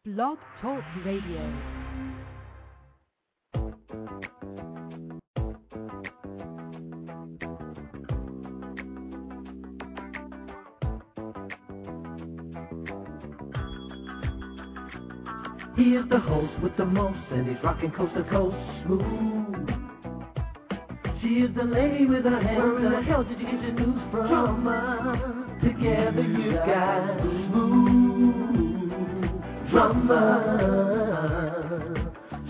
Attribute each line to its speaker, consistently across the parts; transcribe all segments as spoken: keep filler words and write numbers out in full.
Speaker 1: Blog Talk Radio.
Speaker 2: He is the host with the most, and he's rocking coast to coast smooth. She is the lady with her hands. Where in the hell did you get your news from? Drama. Together you got smooth drama.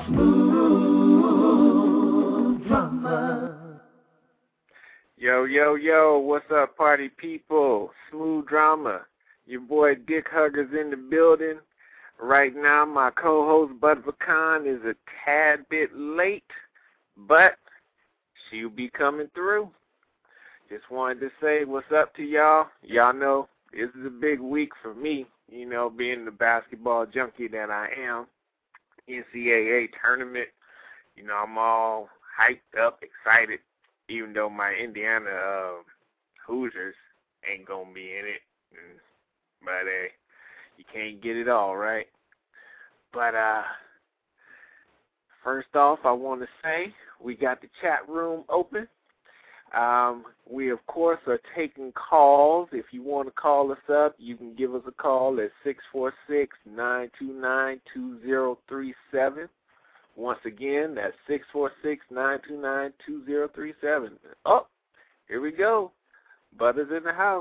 Speaker 2: Smooth drama.
Speaker 3: Yo, yo, yo, what's up, party people? Smooth Drama. Your boy Dick Hugger's in the building. Right now, my co-host, Bud Vacan, is a tad bit late, but she'll be coming through. Just wanted to say what's up to y'all. Y'all know this is a big week for me, you know, being the basketball junkie that I am. N C double A tournament, you know, I'm all hyped up, excited, even though my Indiana uh, Hoosiers ain't going to be in it. But, hey. Uh, You can't get it all, right? But uh, first off, I want to say we got the chat room open. Um, we, of course, are taking calls. If you want to call us up, you can give us a call at six four six, nine two nine, two zero three seven. Once again, that's six four six, nine two nine, two zero three seven. Oh, here we go. Butter's in the house.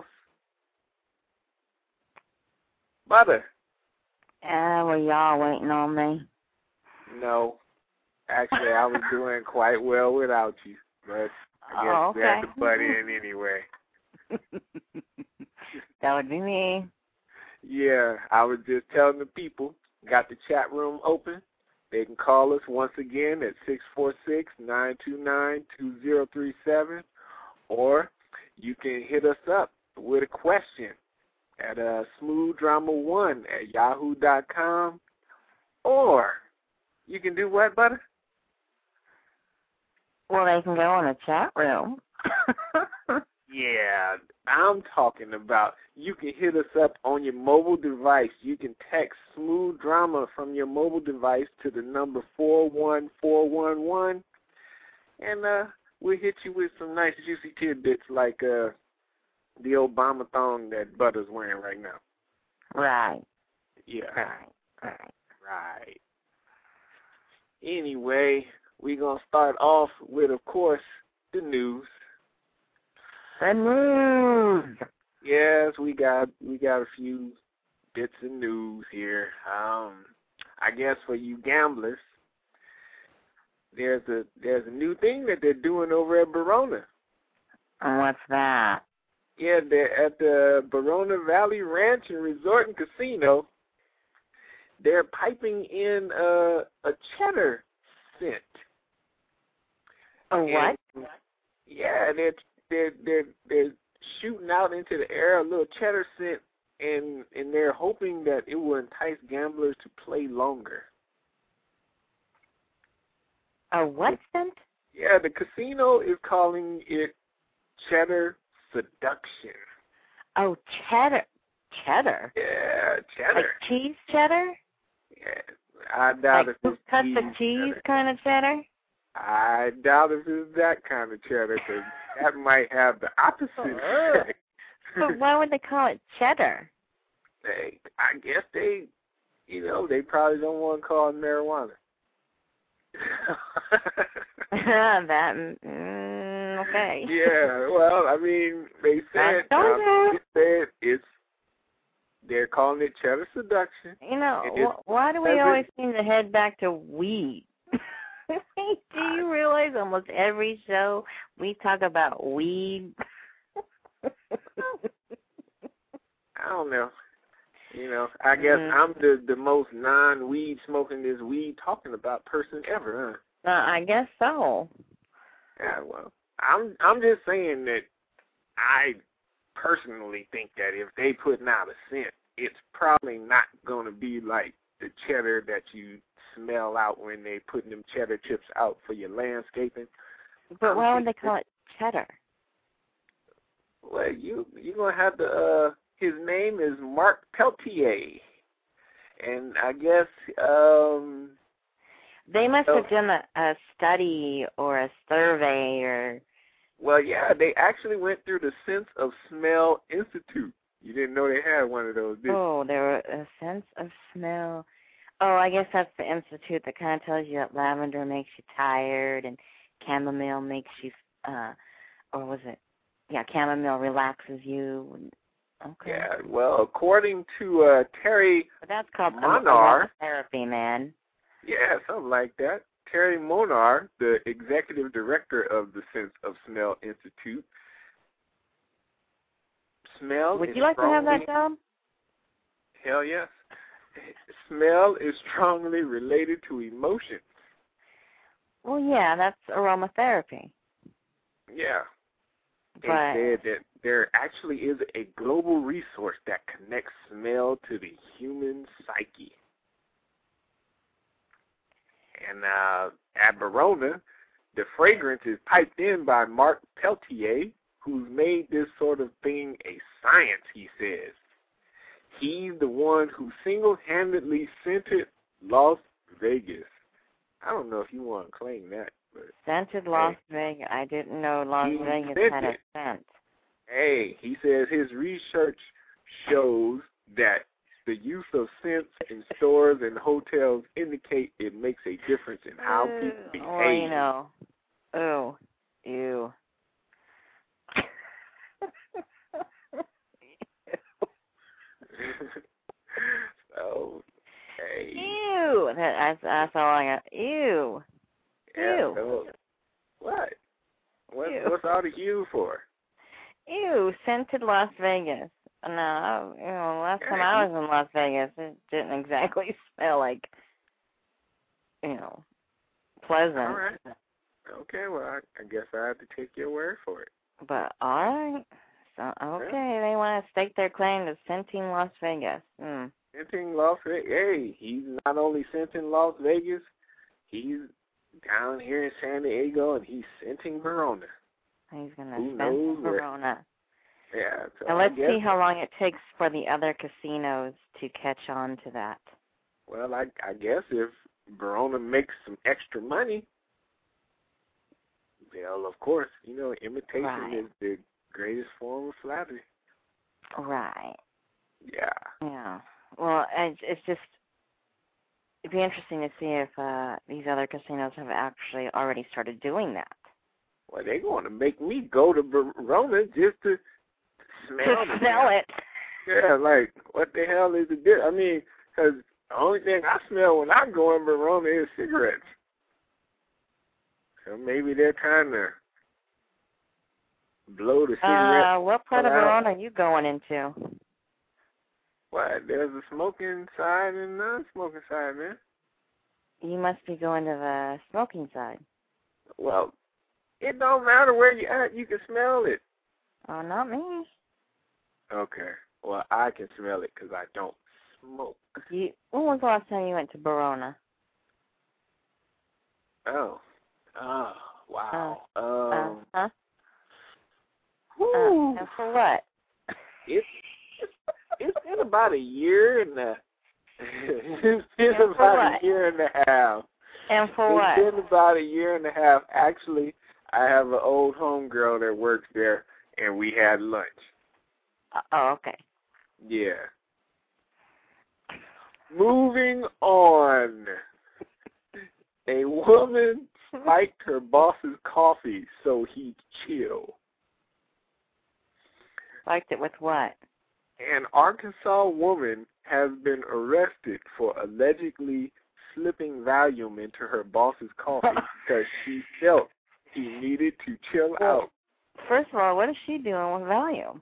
Speaker 3: Mother.
Speaker 4: Uh, were y'all waiting on me?
Speaker 3: No. Actually, I was doing quite well without you, but I guess
Speaker 4: oh, okay.
Speaker 3: we had to butt in anyway.
Speaker 4: That would be me.
Speaker 3: Yeah, I was just telling the people, got the chat room open. They can call us once again at six four six, nine two nine, two zero three seven, or you can hit us up with a question at uh, smooth drama one at yahoo dot com, or you can do what, Butter?
Speaker 4: Well, they can go in the chat room.
Speaker 3: Yeah, I'm talking about you can hit us up on your mobile device. You can text Smooth Drama from your mobile device to the number four one four one one, and uh, we'll hit you with some nice juicy tidbits like uh, the Obama thong that Butter's wearing right now.
Speaker 4: Right.
Speaker 3: Yeah.
Speaker 4: Right. Right.
Speaker 3: Right. Anyway, we're going to start off with, of course, the news.
Speaker 4: The news.
Speaker 3: Yes, we got we got a few bits of news here. Um, I guess for you gamblers, there's a there's a new thing that they're doing over at Barona.
Speaker 4: And what's that?
Speaker 3: Yeah, they're at the Barona Valley Ranch and Resort and Casino. They're piping in a, a cheddar scent.
Speaker 4: A what?
Speaker 3: And, yeah, they're they're they're they're shooting out into the air a little cheddar scent, and and they're hoping that it will entice gamblers to play longer.
Speaker 4: A what scent?
Speaker 3: Yeah, the casino is calling it cheddar seduction.
Speaker 4: Oh, cheddar. Cheddar?
Speaker 3: Yeah, cheddar.
Speaker 4: Like cheese cheddar?
Speaker 3: Yeah, I doubt
Speaker 4: like
Speaker 3: if it's
Speaker 4: cuts
Speaker 3: cheese
Speaker 4: of cheese
Speaker 3: cheddar.
Speaker 4: kind of cheddar?
Speaker 3: I doubt if it's that kind of cheddar, because that might have the opposite effect.
Speaker 4: But why would they call it cheddar?
Speaker 3: They, I guess they, you know, they probably don't want to call it marijuana.
Speaker 4: that, mm, okay.
Speaker 3: Yeah, well, I mean, they said,
Speaker 4: uh,
Speaker 3: they said it's, they're calling it cheddar seduction.
Speaker 4: You know, wh- why do we always seem to head back to weed? Do you realize almost every show we talk about weed?
Speaker 3: I don't know. You know, I guess
Speaker 4: mm.
Speaker 3: I'm the, the most non-weed smoking this weed talking about person ever, huh?
Speaker 4: Uh, I guess so.
Speaker 3: Yeah, well, I'm I'm just saying that I personally think that if they putting out a scent, it's probably not going to be like the cheddar that you smell out when they putting them cheddar chips out for your landscaping.
Speaker 4: But why would they call it cheddar?
Speaker 3: Well, you you're gonna have to. Uh, his name is Mark Peltier, And I guess um,
Speaker 4: they must
Speaker 3: so,
Speaker 4: have done a, a study or a survey or.
Speaker 3: Well, yeah, they actually went through the Sense of Smell Institute. You didn't know they had one of those, did you?
Speaker 4: Oh, there were a sense of smell. Oh, I guess that's the institute that kind of tells you that lavender makes you tired and chamomile makes you, uh, or was it? Yeah, chamomile relaxes you. Okay.
Speaker 3: Yeah, well, according to uh, Terry
Speaker 4: But that's called
Speaker 3: Monar,
Speaker 4: therapy, man.
Speaker 3: Yeah, something like that. Terry Monar, the executive director of the Sense of Smell Institute. Smell
Speaker 4: Would
Speaker 3: is
Speaker 4: you like
Speaker 3: strongly,
Speaker 4: to have that job?
Speaker 3: Hell yes. Smell is strongly related to emotions.
Speaker 4: Well, yeah, that's aromatherapy.
Speaker 3: Yeah. They
Speaker 4: But
Speaker 3: said that there actually is a global resource that connects smell to the human psyche. And uh, at Verona, the fragrance is piped in by Mark Peltier, who's made this sort of thing a science, he says. He's the one who single-handedly scented Las Vegas. I don't know if you want to claim that. But
Speaker 4: scented Las
Speaker 3: hey,
Speaker 4: Vegas. I didn't know Las
Speaker 3: he
Speaker 4: Vegas
Speaker 3: sent
Speaker 4: had a
Speaker 3: it.
Speaker 4: scent.
Speaker 3: Hey, he says his research shows that the use of scents in stores and hotels indicate it makes a difference in how
Speaker 4: Ooh,
Speaker 3: people behave.
Speaker 4: well, you know. Oh, ew.
Speaker 3: So, hey.
Speaker 4: Ew. That, that's, that's all I got. Ew.
Speaker 3: Yeah,
Speaker 4: Ew.
Speaker 3: so, what? What
Speaker 4: Ew.
Speaker 3: what's all the ew for?
Speaker 4: Ew, scented Las Vegas. No, I, you know, last time I was in Las Vegas, it didn't exactly smell like, you know, pleasant.
Speaker 3: All right. Okay, well, I, I guess I have to take your word for it.
Speaker 4: But all right. So okay, yeah. They want to stake their claim to scenting Las Vegas. Hmm.
Speaker 3: Scenting Las Vegas. Hey, he's not only scenting Las Vegas, he's down here in San Diego, and he's scenting Verona.
Speaker 4: He's going
Speaker 3: Who
Speaker 4: to
Speaker 3: knows
Speaker 4: scent
Speaker 3: where?
Speaker 4: Verona.
Speaker 3: Yeah. So
Speaker 4: Now let's
Speaker 3: I guess,
Speaker 4: see how long it takes for the other casinos to catch on to that.
Speaker 3: Well, I, I guess if Verona makes some extra money, well, of course, you know, imitation
Speaker 4: Right.
Speaker 3: is the greatest form of flattery.
Speaker 4: Right.
Speaker 3: Yeah.
Speaker 4: Yeah. Well, it's, it's just, it'd be interesting to see if uh, these other casinos have actually already started doing that.
Speaker 3: Well, they're going to make me go to Verona just to smell
Speaker 4: To smell it.
Speaker 3: Yeah, like, what the hell is the difference? I mean, because the only thing I smell when I go in Verona is cigarettes. So maybe they're trying to blow the cigarette.
Speaker 4: Uh, what part of Verona are you going into?
Speaker 3: What? There's a smoking side and a non-smoking side, man.
Speaker 4: You must be going to the smoking side.
Speaker 3: Well, it don't matter where you at. You can smell it.
Speaker 4: Oh, not me.
Speaker 3: Okay. Well, I can smell it because I don't smoke.
Speaker 4: You, when was the last time you went to Verona?
Speaker 3: Oh. Oh, wow.
Speaker 4: Uh,
Speaker 3: um,
Speaker 4: uh, huh?
Speaker 3: whew.
Speaker 4: Uh, and for what?
Speaker 3: It's, it's, it's been about a year and a It's been
Speaker 4: and
Speaker 3: about
Speaker 4: what?
Speaker 3: a year and a half.
Speaker 4: And for
Speaker 3: it's
Speaker 4: what?
Speaker 3: been about a year and a half. Actually, I have an old homegirl that works there, and we had lunch.
Speaker 4: Uh, oh, okay.
Speaker 3: Yeah. Moving on. A woman spiked her boss's coffee so he'd chill.
Speaker 4: Spiked it with what?
Speaker 3: An Arkansas woman has been arrested for allegedly slipping Valium into her boss's coffee because she felt he needed to chill
Speaker 4: well,
Speaker 3: out.
Speaker 4: First of all, what is she doing with Valium?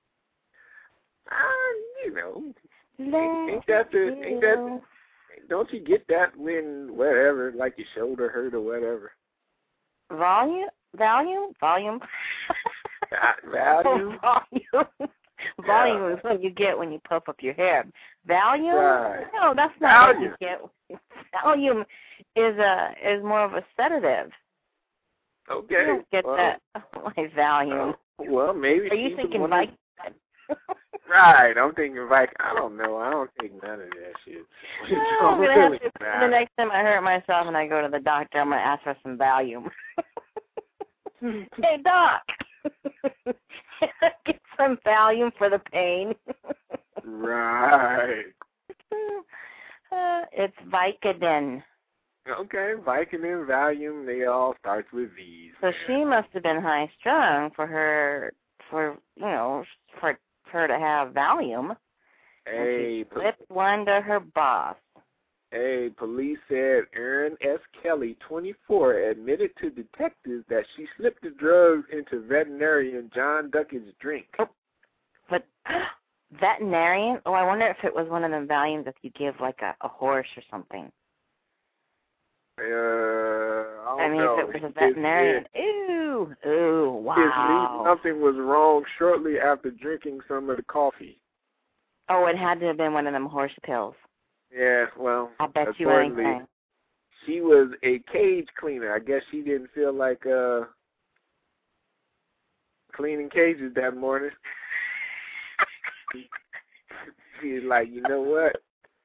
Speaker 3: Uh, you know,
Speaker 4: Let
Speaker 3: ain't, ain't that the, ain't that the, don't you get that when whatever, like your shoulder hurt or whatever?
Speaker 4: Volume? Volume? Volume?
Speaker 3: Valium?
Speaker 4: Volume. Volume
Speaker 3: Yeah.
Speaker 4: is what you get when you puff up your hair. Valium?
Speaker 3: Right.
Speaker 4: No, that's not
Speaker 3: Valium.
Speaker 4: what you get. Valium is a is more of a sedative.
Speaker 3: Okay.
Speaker 4: You don't get
Speaker 3: well,
Speaker 4: that like Valium.
Speaker 3: uh, well, maybe
Speaker 4: Are you
Speaker 3: she's
Speaker 4: thinking
Speaker 3: one of-
Speaker 4: Vicodin?
Speaker 3: Right, I'm thinking like I don't know. I don't take none of that shit.
Speaker 4: No, I'm gonna have to. The next time I hurt myself and I go to the doctor, I'm gonna ask for some Valium. Hey, doc, get some Valium for the pain.
Speaker 3: Right.
Speaker 4: Uh, it's Vicodin.
Speaker 3: Okay, Vicodin, Valium, they all start with V's.
Speaker 4: So she must have been high strung for her, for you know, for her to have Valium.
Speaker 3: Hey,
Speaker 4: and she slipped one to her boss.
Speaker 3: Hey, police said Erin S. Kelly, twenty-four, admitted to detectives that she slipped the drugs into veterinarian John Duckett's drink.
Speaker 4: Oh, but veterinarian? Oh, I wonder if it was one of them Valiums that you give like a, a horse or something.
Speaker 3: Uh, I, don't
Speaker 4: I mean,
Speaker 3: know.
Speaker 4: if it was a veterinarian,
Speaker 3: it,
Speaker 4: ew, ooh, wow.
Speaker 3: It means something was wrong shortly after drinking some of the coffee.
Speaker 4: Oh, it had to have been one of them horse pills.
Speaker 3: Yeah, well,
Speaker 4: I bet you anything.
Speaker 3: She was a cage cleaner. I guess she didn't feel like uh cleaning cages that morning. She's like, you know what?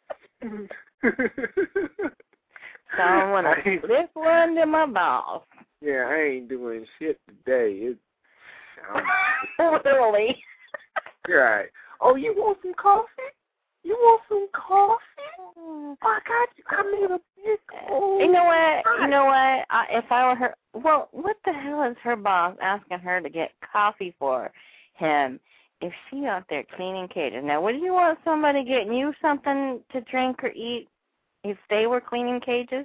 Speaker 4: So I'm gonna slip one to my boss.
Speaker 3: Yeah, I ain't doing shit today. It's
Speaker 4: literally.
Speaker 3: Right. Oh, you want some coffee? You want some coffee? Oh, I got you. I made a big old
Speaker 4: You know what? You know what? I, if I were her, well, what the hell is her boss asking her to get coffee for him if she out there cleaning cages? Now, would you want somebody getting you something to drink or eat if they were cleaning cages?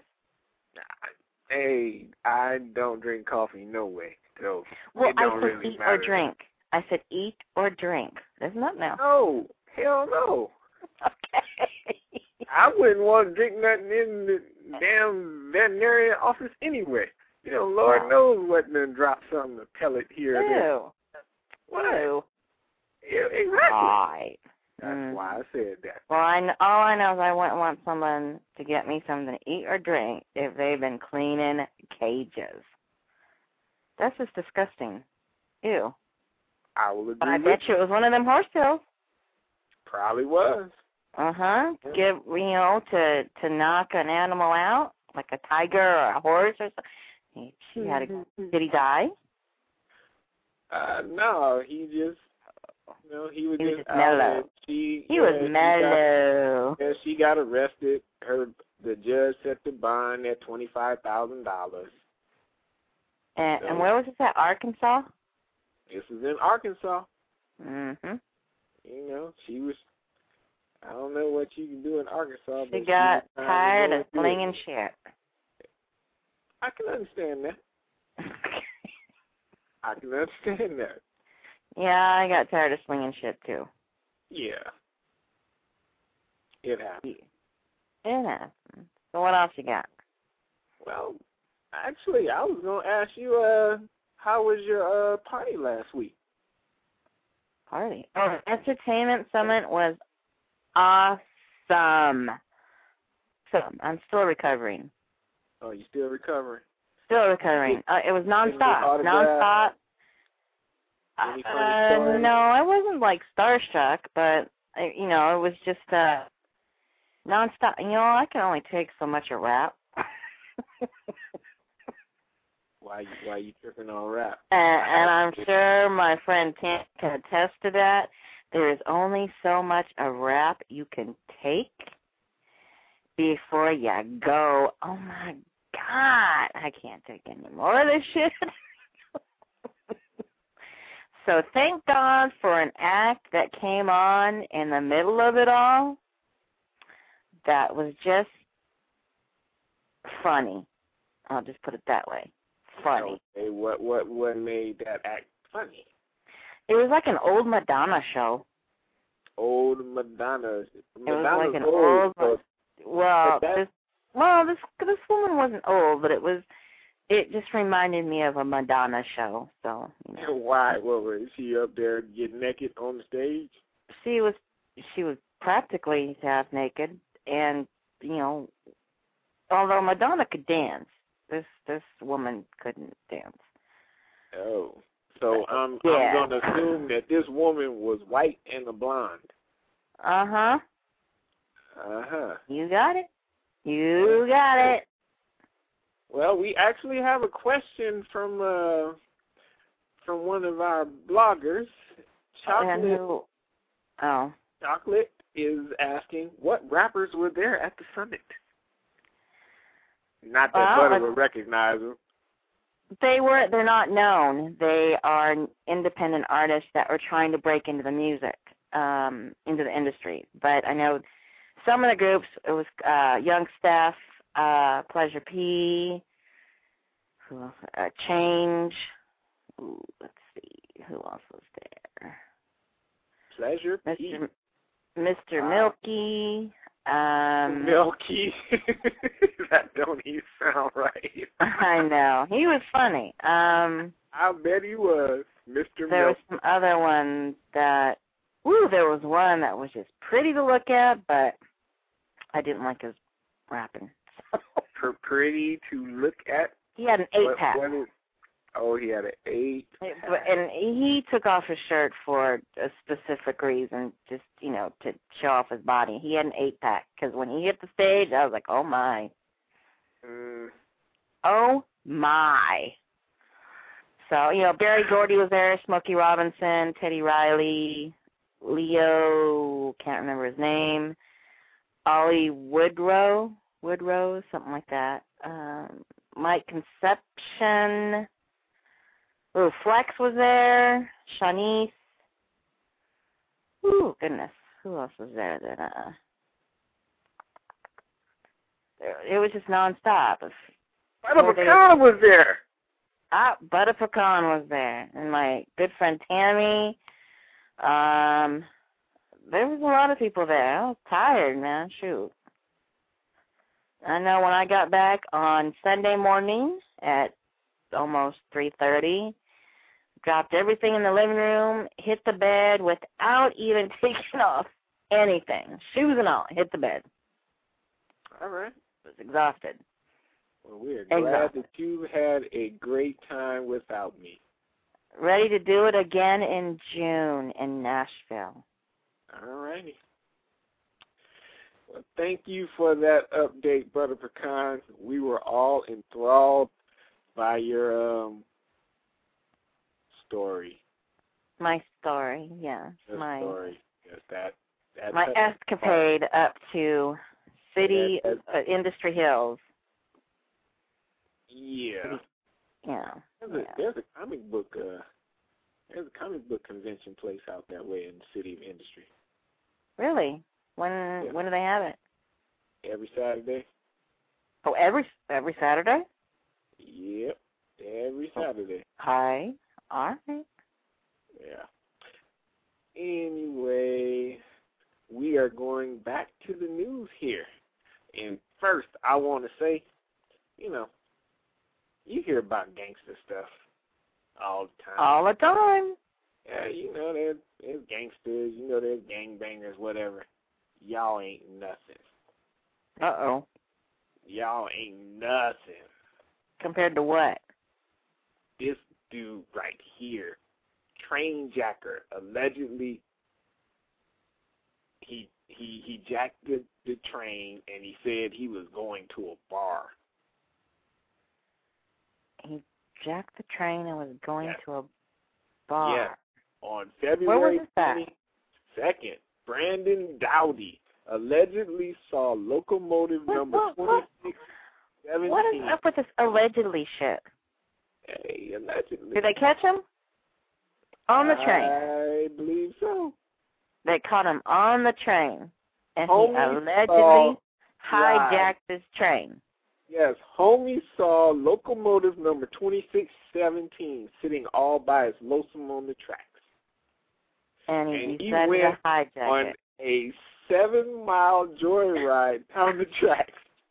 Speaker 3: Hey, I don't drink coffee, no way. So
Speaker 4: well,
Speaker 3: it don't
Speaker 4: I said
Speaker 3: really
Speaker 4: eat
Speaker 3: matter.
Speaker 4: or drink. I said eat or drink. There's not now.
Speaker 3: No, hell no.
Speaker 4: Okay.
Speaker 3: I wouldn't want to drink nothing in the damn veterinarian office anyway. You know, Lord
Speaker 4: wow.
Speaker 3: knows what done drop something, a pellet here or there.
Speaker 4: Ew.
Speaker 3: What?
Speaker 4: Ew.
Speaker 3: Yeah, exactly.
Speaker 4: Right.
Speaker 3: That's
Speaker 4: mm.
Speaker 3: why I said that.
Speaker 4: Well, I know, all I know is I wouldn't want someone to get me something to eat or drink if they've been cleaning cages. That's just disgusting. Ew.
Speaker 3: I will agree
Speaker 4: But I
Speaker 3: with
Speaker 4: bet you it was one of them horse pills.
Speaker 3: Probably was.
Speaker 4: Uh-huh. Give, you know, to, to knock an animal out, like a tiger or a horse or something. She had a, did he die?
Speaker 3: Uh, no, he just, you know, he was
Speaker 4: he was
Speaker 3: just,
Speaker 4: just mellow.
Speaker 3: She,
Speaker 4: he
Speaker 3: yeah,
Speaker 4: was mellow.
Speaker 3: She got, yeah, she got arrested. Her, the judge set the bond at twenty-five thousand dollars.
Speaker 4: And,
Speaker 3: so,
Speaker 4: and where was this at, Arkansas?
Speaker 3: This is in Arkansas.
Speaker 4: Mm-hmm.
Speaker 3: You know, she was, I don't know what you can do in Arkansas.
Speaker 4: She
Speaker 3: but
Speaker 4: got
Speaker 3: she
Speaker 4: tired of slinging shit.
Speaker 3: I can understand that. I can understand that.
Speaker 4: Yeah, I got tired of slinging shit, too.
Speaker 3: Yeah. It happened.
Speaker 4: It happened. So what else you got?
Speaker 3: Well, actually, I was going to ask you, uh, how was your uh, party last week?
Speaker 4: Party? Oh, the entertainment summit was awesome. So I'm still recovering.
Speaker 3: Oh, you still recovering?
Speaker 4: Still recovering. Uh, it was nonstop.
Speaker 3: Any
Speaker 4: Nonstop.
Speaker 3: Any
Speaker 4: Uh, no, I wasn't like starstruck, but I, you know, it was just uh, nonstop. You know, I can only take so much of rap.
Speaker 3: Why you, why you tripping on rap?
Speaker 4: And, and I'm sure my friend Tim can attest to that. There is only so much of rap you can take before you go, oh my God, I can't take any more of this shit. So thank God for an act that came on in the middle of it all that was just funny. I'll just put it that way. Funny.
Speaker 3: Okay, what what what made that act funny?
Speaker 4: It was like an old Madonna show.
Speaker 3: Old Madonna.
Speaker 4: It was like an old.
Speaker 3: old
Speaker 4: well, this well this this woman wasn't old, but it was. It just reminded me of a Madonna show. So you know.
Speaker 3: Why? Well, was she up there getting naked on the stage?
Speaker 4: She was. She was practically half naked, and you know, although Madonna could dance. This this woman couldn't dance.
Speaker 3: Oh, So um,
Speaker 4: Yeah.
Speaker 3: I'm going to assume that this woman was white and a blonde.
Speaker 4: Uh-huh.
Speaker 3: Uh-huh.
Speaker 4: You got it. You got it.
Speaker 3: Well, we actually have a question from uh, from one of our bloggers. Chocolate,
Speaker 4: And who? Oh.
Speaker 3: Chocolate is asking, what rappers were there at the summit? Not that
Speaker 4: Well,
Speaker 3: Butter would recognize them.
Speaker 4: They were, they're not known. They are independent artists that were trying to break into the music, um, into the industry. But I know some of the groups, it was uh, Young Steph, uh, Pleasure P, who else? Uh, Change. Ooh, let's see, who else was there?
Speaker 3: Pleasure P.
Speaker 4: Mister Mister
Speaker 3: Wow.
Speaker 4: Milky. Um,
Speaker 3: Milky. That don't even sound right.
Speaker 4: I know. He was funny. Um,
Speaker 3: I bet he was, Mister
Speaker 4: there was
Speaker 3: Milky.
Speaker 4: some other ones that, ooh, there was one that was just pretty to look at, but I didn't like his rapping.
Speaker 3: For pretty to look at.
Speaker 4: He had an eight-pack.
Speaker 3: What, what is, oh, he had an eight.
Speaker 4: And he took off his shirt for a specific reason, just, you know, to show off his body. He had an eight-pack, because when he hit the stage, I was like, oh, my.
Speaker 3: Mm.
Speaker 4: Oh, my. So, you know, Barry Gordy was there, Smokey Robinson, Teddy Riley, Leo, can't remember his name, Ollie Woodrow, Woodrow, something like that, um, Mike Conception. Ooh, Flex was there. Shanice. Ooh, goodness. Who else was there that, uh... There, it was just nonstop.
Speaker 3: Butter Pecan was there.
Speaker 4: Ah, Butter Pecan was there. And my good friend Tammy. Um, there was a lot of people there. I was tired, man. Shoot. I know when I got back on Sunday morning at almost three thirty, dropped everything in the living room, hit the bed without even taking off anything. Shoes and all, hit the bed.
Speaker 3: All right.
Speaker 4: I was exhausted.
Speaker 3: Well, we're glad
Speaker 4: Exhausted.
Speaker 3: that you had a great time without me.
Speaker 4: Ready to do it again in June in Nashville.
Speaker 3: All righty. Well, thank you for that update, Butter Pecan. We were all enthralled by your um, story.
Speaker 4: My story, yes.
Speaker 3: Your
Speaker 4: my
Speaker 3: story. Yes, that, that
Speaker 4: my
Speaker 3: touched
Speaker 4: escapade up to City
Speaker 3: That-
Speaker 4: uh, Industry Hills.
Speaker 3: Yeah.
Speaker 4: Yeah.
Speaker 3: There's a,
Speaker 4: yeah.
Speaker 3: there's a comic book. Uh, there's a comic book convention place out that way in the City of Industry.
Speaker 4: Really? When
Speaker 3: Yeah.
Speaker 4: when do they have it?
Speaker 3: Every Saturday.
Speaker 4: Oh, every every Saturday?
Speaker 3: Yep. Every Saturday.
Speaker 4: Hi. All right.
Speaker 3: Yeah. Anyway, we are going back to the news here. And first, I want to say, you know, you hear about gangster stuff all the time.
Speaker 4: All the time.
Speaker 3: Yeah, you know, there's, there's gangsters, you know, there's gangbangers, whatever. Y'all ain't nothing.
Speaker 4: Uh-oh.
Speaker 3: Y'all ain't nothing.
Speaker 4: Compared to what?
Speaker 3: This dude right here, train jacker, allegedly, he he he jacked the, the train and he said he was going to a bar.
Speaker 4: He jacked the train and was going
Speaker 3: Yes.
Speaker 4: to a bar.
Speaker 3: Yeah. On February
Speaker 4: this at?
Speaker 3: twenty-second, Brandon Dowdy allegedly saw locomotive
Speaker 4: What-
Speaker 3: number
Speaker 4: what- what?
Speaker 3: twenty-six seventeen.
Speaker 4: What is up with this allegedly shit?
Speaker 3: Hey, allegedly.
Speaker 4: Did they catch him? On the train.
Speaker 3: I believe so.
Speaker 4: They caught him on the train. And
Speaker 3: Homie
Speaker 4: he allegedly
Speaker 3: saw
Speaker 4: hijacked his train.
Speaker 3: Yes, homie saw locomotive number twenty-six seventeen sitting all by its lonesome on the tracks.
Speaker 4: And he
Speaker 3: And he
Speaker 4: decided
Speaker 3: went
Speaker 4: to hijack
Speaker 3: on
Speaker 4: it.
Speaker 3: a seven-mile joyride down the tracks.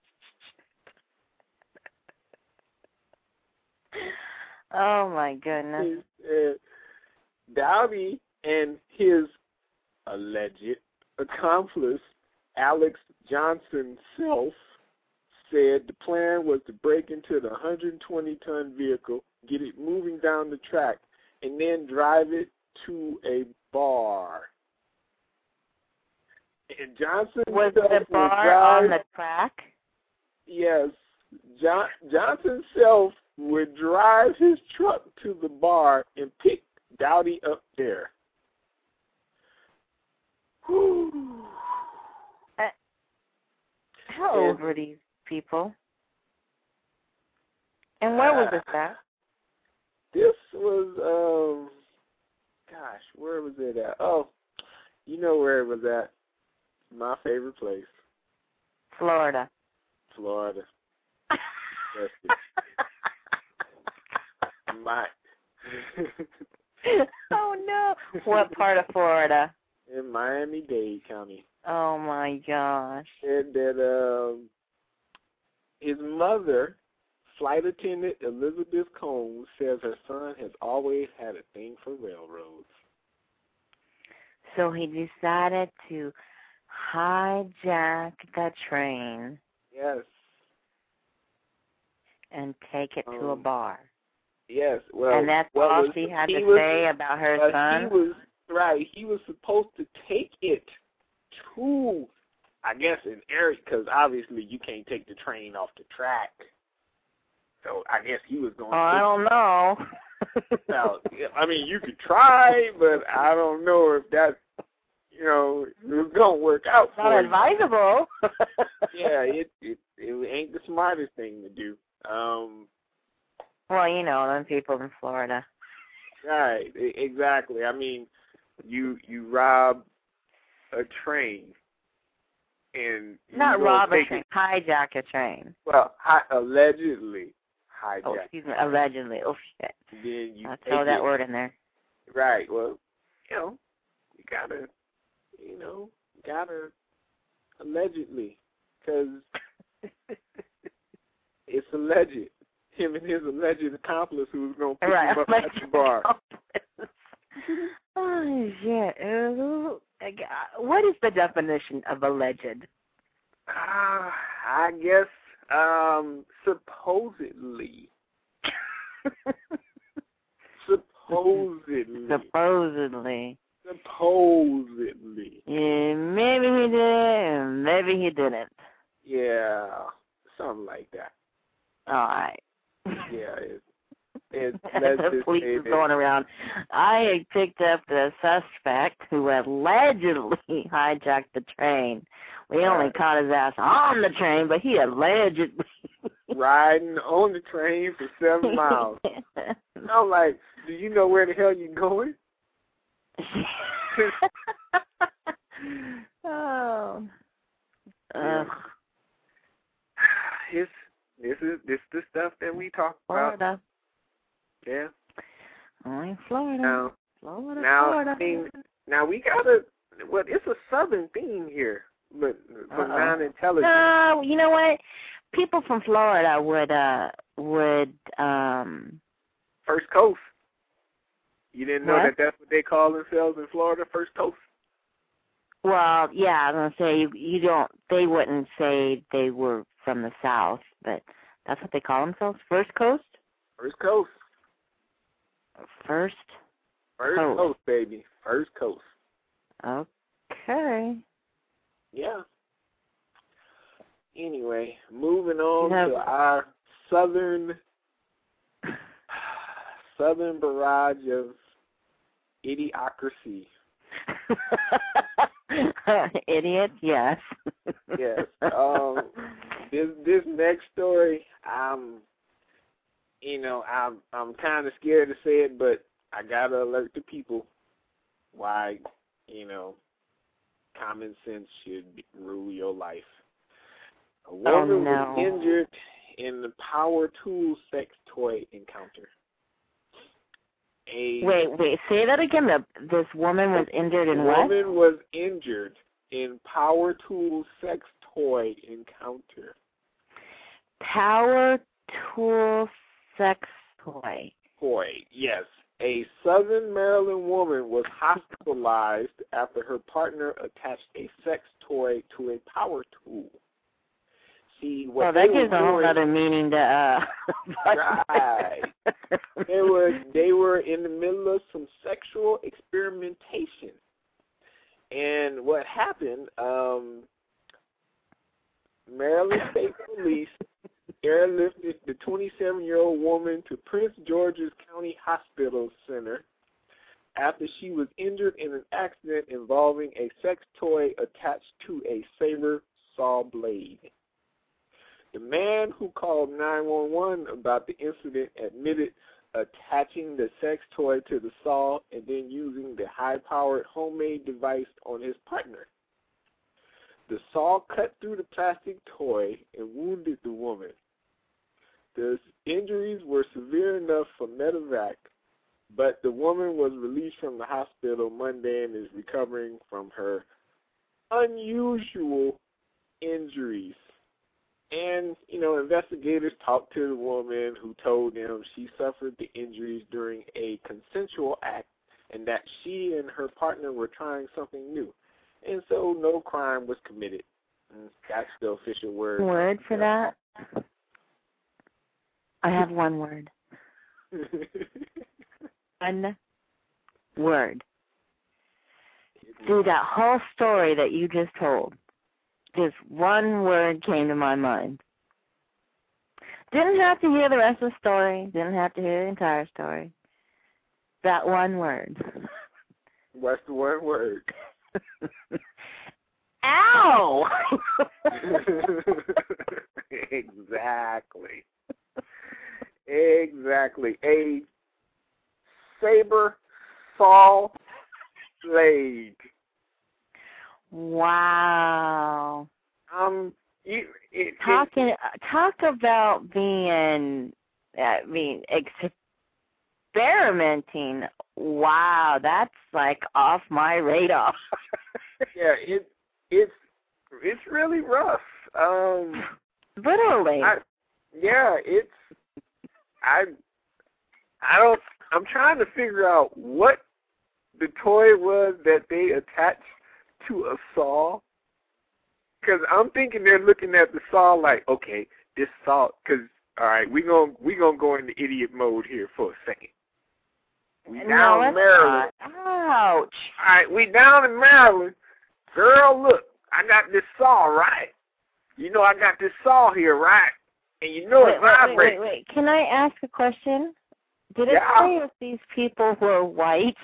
Speaker 4: Oh, my goodness.
Speaker 3: Uh, Dowdy and his alleged accomplice, Alex Johnson Self, said the plan was to break into the one hundred twenty ton vehicle, get it moving down the track, and then drive it to a bar. And Johnson
Speaker 4: Was
Speaker 3: self
Speaker 4: the
Speaker 3: would
Speaker 4: bar
Speaker 3: drive,
Speaker 4: on the track?
Speaker 3: Yes, John, Johnson self would drive his truck to the bar and pick Dowdy up there. Whew.
Speaker 4: Uh, how old were these people? And where was
Speaker 3: Uh,
Speaker 4: this at?
Speaker 3: This was, um, gosh, where was it at? Oh, you know where it was at. My favorite place.
Speaker 4: Florida.
Speaker 3: Florida. My.
Speaker 4: Oh, no. What part of Florida?
Speaker 3: In Miami-Dade County.
Speaker 4: Oh, my gosh.
Speaker 3: And that um, his mother, flight attendant Elizabeth Combs, says her son has always had a thing for railroads.
Speaker 4: So he decided to hijack the train
Speaker 3: Yes.
Speaker 4: and take it
Speaker 3: um,
Speaker 4: to a bar.
Speaker 3: Yes. Well,
Speaker 4: And that's
Speaker 3: well,
Speaker 4: all
Speaker 3: was,
Speaker 4: she had
Speaker 3: he
Speaker 4: to
Speaker 3: was,
Speaker 4: say about her
Speaker 3: uh,
Speaker 4: son?
Speaker 3: He was, right, he was supposed to take it to, I guess, an area, because obviously you can't take the train off the track. So I guess he was going
Speaker 4: Oh,
Speaker 3: to
Speaker 4: I don't know.
Speaker 3: Now, I mean, you could try, but I don't know if that, you know, is going to work out
Speaker 4: Not
Speaker 3: for you.
Speaker 4: advisable.
Speaker 3: Yeah, it, it it ain't the smartest thing to do. Um,
Speaker 4: Well, you know, them people in Florida.
Speaker 3: right, e- exactly. I mean, you you rob a train, and you
Speaker 4: Not
Speaker 3: gonna
Speaker 4: rob a
Speaker 3: take
Speaker 4: train,
Speaker 3: it,
Speaker 4: hijack a train.
Speaker 3: well, hi, allegedly hijack.
Speaker 4: Oh, excuse me, allegedly. Oh, shit.
Speaker 3: And then you
Speaker 4: I'll
Speaker 3: take
Speaker 4: throw that
Speaker 3: it.
Speaker 4: word in there.
Speaker 3: Right. Well, you know, you gotta, you know, gotta allegedly, because it's alleged. Him and his alleged accomplice who was gonna pick
Speaker 4: Right.
Speaker 3: him up at the bar.
Speaker 4: Oh, shit. Ooh. What is the definition of alleged?
Speaker 3: Ah, I guess um, supposedly. Supposedly.
Speaker 4: Supposedly.
Speaker 3: Supposedly.
Speaker 4: Yeah, maybe he did, maybe he didn't.
Speaker 3: Yeah, something like that.
Speaker 4: All right.
Speaker 3: Yeah, it's, it's
Speaker 4: the
Speaker 3: let's just
Speaker 4: police
Speaker 3: say
Speaker 4: is
Speaker 3: that-
Speaker 4: going around. I picked up the suspect who allegedly hijacked the train. We only
Speaker 3: Right.
Speaker 4: caught his ass on the train, but he allegedly
Speaker 3: riding on the train for seven miles. I'm like, do you know where the hell you're going?
Speaker 4: Oh.
Speaker 3: Yeah.
Speaker 4: Ugh.
Speaker 3: It's, this is this the stuff that we talk about.
Speaker 4: Florida.
Speaker 3: Yeah.
Speaker 4: Only Florida.
Speaker 3: Now,
Speaker 4: Florida,
Speaker 3: now,
Speaker 4: Florida.
Speaker 3: I mean, now we gotta. Well, it's a southern theme here, but for
Speaker 4: Uh-oh.
Speaker 3: non-intelligent.
Speaker 4: No, you know what? People from Florida would uh would um
Speaker 3: First Coast. You didn't know
Speaker 4: What?
Speaker 3: that that's what they call themselves in Florida, First Coast?
Speaker 4: well, yeah, I'm gonna say you you don't they wouldn't say they were from the South, but that's what they call themselves. First Coast?
Speaker 3: First Coast.
Speaker 4: First
Speaker 3: First
Speaker 4: Coast.
Speaker 3: Coast, baby. First Coast.
Speaker 4: Okay.
Speaker 3: Yeah. Anyway, moving on
Speaker 4: Yeah.
Speaker 3: to our southern southern barrage of idiocracy.
Speaker 4: Idiot, yes.
Speaker 3: Yes. Um, this this next story, I'm, you know, I'm I'm kind of scared to say it, but I gotta alert the people why, you know, common sense should be, rule your life. A woman
Speaker 4: Oh, no.
Speaker 3: was injured in the power tool sex toy encounter. A
Speaker 4: Wait, wait, say that again. The, this woman was injured in
Speaker 3: a
Speaker 4: what?
Speaker 3: woman was injured in power tool sex toy encounter.
Speaker 4: Power tool sex toy.
Speaker 3: Toy, yes. A Southern Maryland woman was hospitalized after her partner attached a sex toy to a power tool. see,
Speaker 4: well,
Speaker 3: what
Speaker 4: that
Speaker 3: they
Speaker 4: gives
Speaker 3: were
Speaker 4: a whole
Speaker 3: doing,
Speaker 4: other meaning to uh.
Speaker 3: right. They were they were in the middle of some sexual experimentation, and what happened? Um, Maryland State Police airlifted the twenty-seven-year-old woman to Prince George's County Hospital Center after she was injured in an accident involving a sex toy attached to a saber saw blade. The man who called nine one one about the incident admitted attaching the sex toy to the saw and then using the high-powered homemade device on his partner. The saw cut through the plastic toy and wounded the woman. The injuries were severe enough for medevac, but the woman was released from the hospital Monday and is recovering from her unusual injuries. And, you know, investigators talked to the woman who told them she suffered the injuries during a consensual act and that she and her partner were trying something new. And so no crime was committed. And that's the official word.
Speaker 4: Word for that? I have one word. One word. Dude, that whole story that you just told, just one word came to my mind. Didn't have to hear the rest of the story. Didn't have to hear the entire story. That one word.
Speaker 3: What's the one word?
Speaker 4: Ow!
Speaker 3: Exactly. Exactly. A saber saw blade.
Speaker 4: Wow.
Speaker 3: Um, you, it,
Speaker 4: Talking, it, talk about being, I mean, experimenting. Wow, that's like off my radar.
Speaker 3: Yeah, it it's it's really rough. Um,
Speaker 4: Literally.
Speaker 3: I, yeah, it's I I don't. I'm trying to figure out what the toy was that they attached to a saw. Because I'm thinking they're looking at the saw like, okay, this saw. Because all right, we gonna we gonna go into idiot mode here for a second. We down
Speaker 4: no,
Speaker 3: in Maryland.
Speaker 4: Not. Ouch.
Speaker 3: All right, we down in Maryland. Girl, look, I got this saw, right? You know I got this saw here, right? And you know
Speaker 4: wait,
Speaker 3: it
Speaker 4: wait,
Speaker 3: vibrates.
Speaker 4: wait, wait, wait. Can I ask a question? Did it
Speaker 3: Yeah.
Speaker 4: say if these people were white?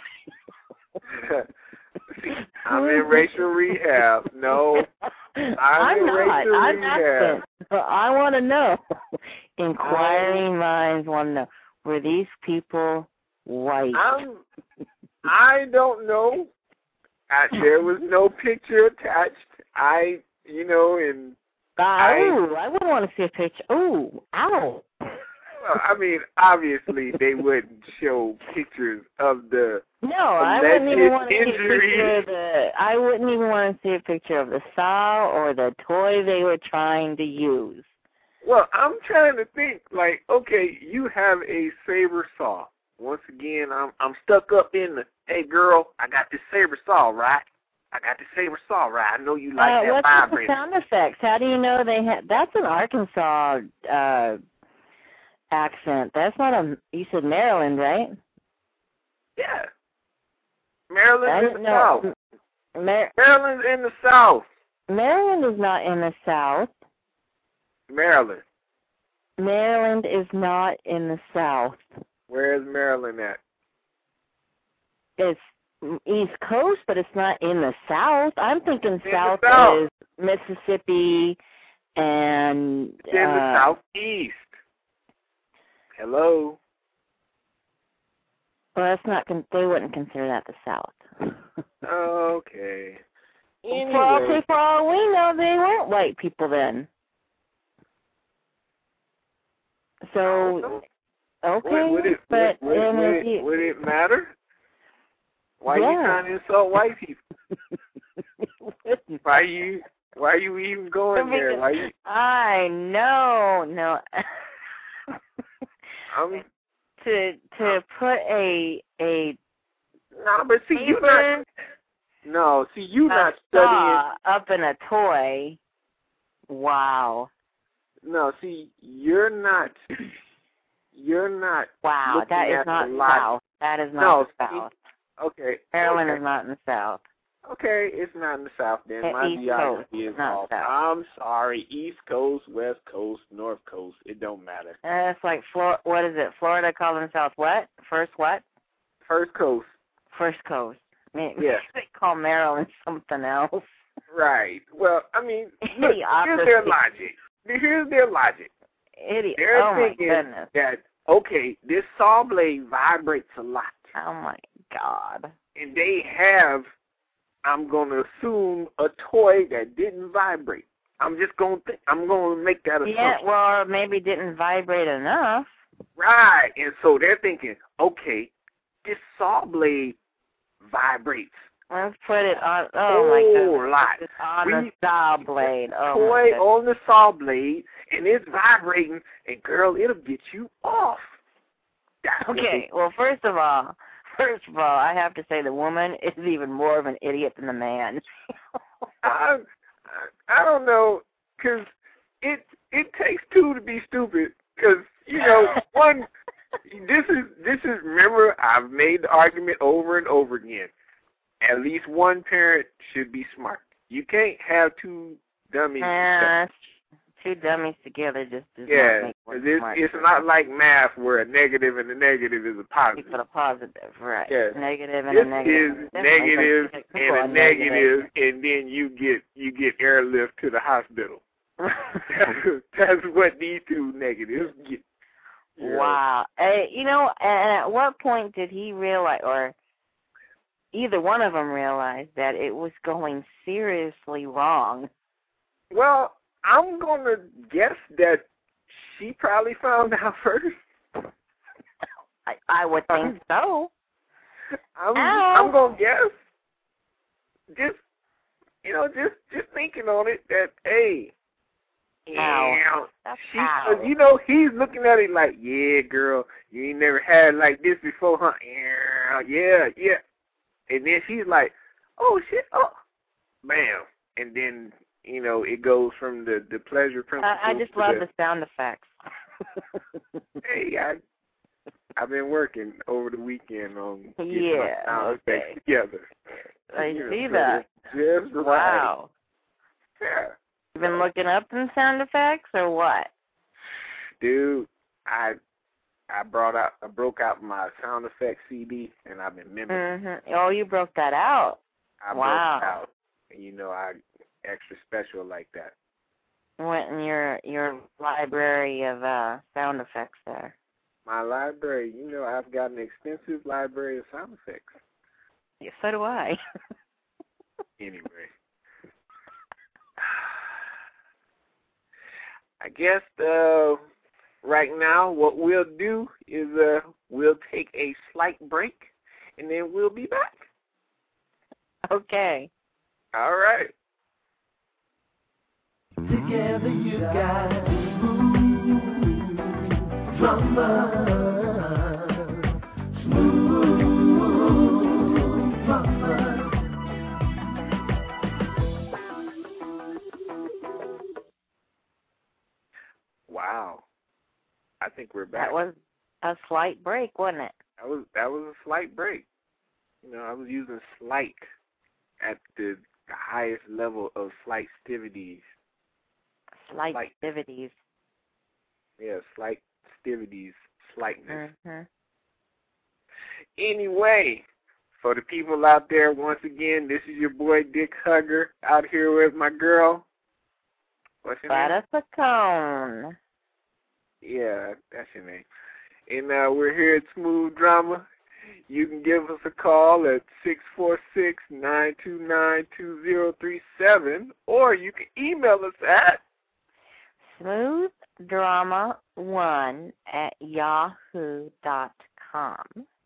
Speaker 3: See, I'm in racial rehab. No, I'm,
Speaker 4: I'm
Speaker 3: in
Speaker 4: not.
Speaker 3: racial
Speaker 4: I'm
Speaker 3: rehab.
Speaker 4: asking. I want to know. Inquiring minds want to know. Were these people white?
Speaker 3: I'm, I don't know. I, there was no picture attached. I, you know, and
Speaker 4: Uh,
Speaker 3: I,
Speaker 4: oh, I wouldn't want to see a picture. Oh, ow.
Speaker 3: well, I mean, obviously they wouldn't show pictures of the
Speaker 4: No, I wouldn't even
Speaker 3: alleged
Speaker 4: want to see a
Speaker 3: injuries.
Speaker 4: picture of the. I wouldn't even want to see a picture of the saw or the toy they were trying to use.
Speaker 3: Well, I'm trying to think. Like, okay, you have a saber saw. Once again, I'm I'm stuck up in the. Hey, girl, I got this saber saw, right? I got this saber saw, right? I know you like
Speaker 4: uh,
Speaker 3: that
Speaker 4: what's
Speaker 3: vibrator.
Speaker 4: the sound effects? How do you know they have? That's an Arkansas uh, accent. That's not a. You said Maryland, right?
Speaker 3: Yeah. Maryland's
Speaker 4: I
Speaker 3: in
Speaker 4: didn't
Speaker 3: the
Speaker 4: know.
Speaker 3: South.
Speaker 4: Mar-
Speaker 3: Maryland's in the South.
Speaker 4: Maryland is not in the South.
Speaker 3: Maryland.
Speaker 4: Maryland is not in the South.
Speaker 3: Where is Maryland at?
Speaker 4: It's East Coast, but it's not in the South. I'm thinking
Speaker 3: It's in
Speaker 4: South
Speaker 3: the South.
Speaker 4: is Mississippi and
Speaker 3: It's in
Speaker 4: uh,
Speaker 3: the Southeast. Hello.
Speaker 4: Well, that's not. Con- they wouldn't consider that the South.
Speaker 3: Okay. Anyway.
Speaker 4: For all, for all we know, they weren't white people then. So, okay,
Speaker 3: would, would it,
Speaker 4: but
Speaker 3: would, would,
Speaker 4: um,
Speaker 3: would,
Speaker 4: if
Speaker 3: it,
Speaker 4: you,
Speaker 3: would it matter? Why
Speaker 4: yeah.
Speaker 3: are you trying to insult white people? Why you why you even going there? Why you
Speaker 4: I know, no.
Speaker 3: I'm
Speaker 4: to to put a a
Speaker 3: no, but see you not no, see you not studying
Speaker 4: up in a toy. Wow.
Speaker 3: no, see, you're not, you're not.
Speaker 4: Wow, that is not
Speaker 3: the
Speaker 4: South. That is not
Speaker 3: no,
Speaker 4: the South.
Speaker 3: See, okay.
Speaker 4: Maryland
Speaker 3: okay.
Speaker 4: is not in the South.
Speaker 3: Okay, it's not in the South then.
Speaker 4: The
Speaker 3: My
Speaker 4: East
Speaker 3: geography
Speaker 4: Coast,
Speaker 3: is
Speaker 4: not
Speaker 3: off.
Speaker 4: South.
Speaker 3: I'm sorry. East Coast, West Coast, North Coast. It don't matter.
Speaker 4: Uh, it's like, Flor- what is it? Florida call themselves what? First what?
Speaker 3: First Coast.
Speaker 4: First Coast. I mean,
Speaker 3: Yeah.
Speaker 4: They call Maryland something else.
Speaker 3: Right. Well, I mean, look,
Speaker 4: Idiocracy.
Speaker 3: here's their logic. Here's their logic.
Speaker 4: Idiot.
Speaker 3: They're
Speaker 4: Oh, my
Speaker 3: thinking
Speaker 4: goodness.
Speaker 3: that, okay, this saw blade vibrates a lot.
Speaker 4: Oh, my God.
Speaker 3: And they have, I'm going to assume, a toy that didn't vibrate. I'm just going to th- I'm going to make that assumption.
Speaker 4: Yeah, well, maybe didn't vibrate enough.
Speaker 3: Right. And so they're thinking, okay, this saw blade vibrates.
Speaker 4: Let's put it on, oh, my goodness.
Speaker 3: Lot.
Speaker 4: It's on
Speaker 3: We-
Speaker 4: the saw blade. Oh,
Speaker 3: toy
Speaker 4: my goodness.
Speaker 3: on the saw blade, and it's vibrating, and girl, it'll get you off. That's what
Speaker 4: Okay,
Speaker 3: they-
Speaker 4: well, first of all, first of all, I have to say the woman is even more of an idiot than the man.
Speaker 3: I, I don't know, because it it takes two to be stupid. Because you know, one, this is this is. Remember, I've made the argument over and over again. At least one parent should be smart. You can't have two dummies.
Speaker 4: Uh, two dummies together just does
Speaker 3: yeah,
Speaker 4: not make one
Speaker 3: it's,
Speaker 4: smart.
Speaker 3: it's not like math where a negative and a negative is a
Speaker 4: You
Speaker 3: positive.
Speaker 4: put a positive, right?
Speaker 3: Yes.
Speaker 4: Negative and
Speaker 3: This
Speaker 4: a negative.
Speaker 3: is
Speaker 4: Definitely
Speaker 3: negative
Speaker 4: some
Speaker 3: and
Speaker 4: people
Speaker 3: a
Speaker 4: are
Speaker 3: negative, and then you get you get airlift to the hospital. that's, that's what these two negatives get. Yeah.
Speaker 4: Wow. Hey, you know, and at what point did he realize, or either one of them realized that it was going seriously wrong?
Speaker 3: Well, I'm going to guess that she probably found out first.
Speaker 4: I, I would think so.
Speaker 3: I'm
Speaker 4: Ow.
Speaker 3: I'm going to guess. Just, you know, just, just thinking on it that, hey,
Speaker 4: Ow.
Speaker 3: yeah,
Speaker 4: That's
Speaker 3: she,
Speaker 4: ow.
Speaker 3: uh, you know, he's looking at it like, yeah, girl, you ain't never had like this before, huh? Yeah, yeah, yeah. And then she's like, oh, shit, oh, bam. And then, you know, it goes from the, the pleasure principle.
Speaker 4: I, I just
Speaker 3: to
Speaker 4: love
Speaker 3: the,
Speaker 4: the sound effects.
Speaker 3: hey, I, I've been working over the weekend on getting
Speaker 4: Yeah,
Speaker 3: my sound
Speaker 4: okay.
Speaker 3: effects together.
Speaker 4: I
Speaker 3: You know,
Speaker 4: see
Speaker 3: so
Speaker 4: that.
Speaker 3: it's Just right.
Speaker 4: Wow.
Speaker 3: Yeah.
Speaker 4: You been looking up some sound effects or what?
Speaker 3: Dude, I I brought out I broke out my sound effects C D and I've been mimicking.
Speaker 4: Mm-hmm. Oh, you broke that out.
Speaker 3: I
Speaker 4: Wow.
Speaker 3: broke it out. And you know, I extra special like that.
Speaker 4: Went in your your library of uh sound effects there.
Speaker 3: My library, you know, I've got an extensive library of sound effects.
Speaker 4: Yeah, so do I.
Speaker 3: Anyway. I guess uh, right now what we'll do is uh, we'll take a slight break, and then we'll be back.
Speaker 4: Okay.
Speaker 3: All right.
Speaker 2: Together you got smooth drama, smooth drama.
Speaker 3: Wow. I think we're back.
Speaker 4: That was a slight break, wasn't it?
Speaker 3: That was that was a slight break. You know, I was using slight at the, the highest level of slight stivities.
Speaker 4: Slight
Speaker 3: Slight.
Speaker 4: activities.
Speaker 3: Yeah, slight stivities, slightness.
Speaker 4: Mm-hmm.
Speaker 3: Anyway, for the people out there, once again, this is your boy Dick Hugger out here with my girl. What's your name?
Speaker 4: Butterfacone.
Speaker 3: Yeah, that's your name. And uh, we're here at Smooth Drama. You can give us a call at six four six, nine two nine, two zero three seven, or you can email us at
Speaker 4: smooth drama one at yahoo dot com.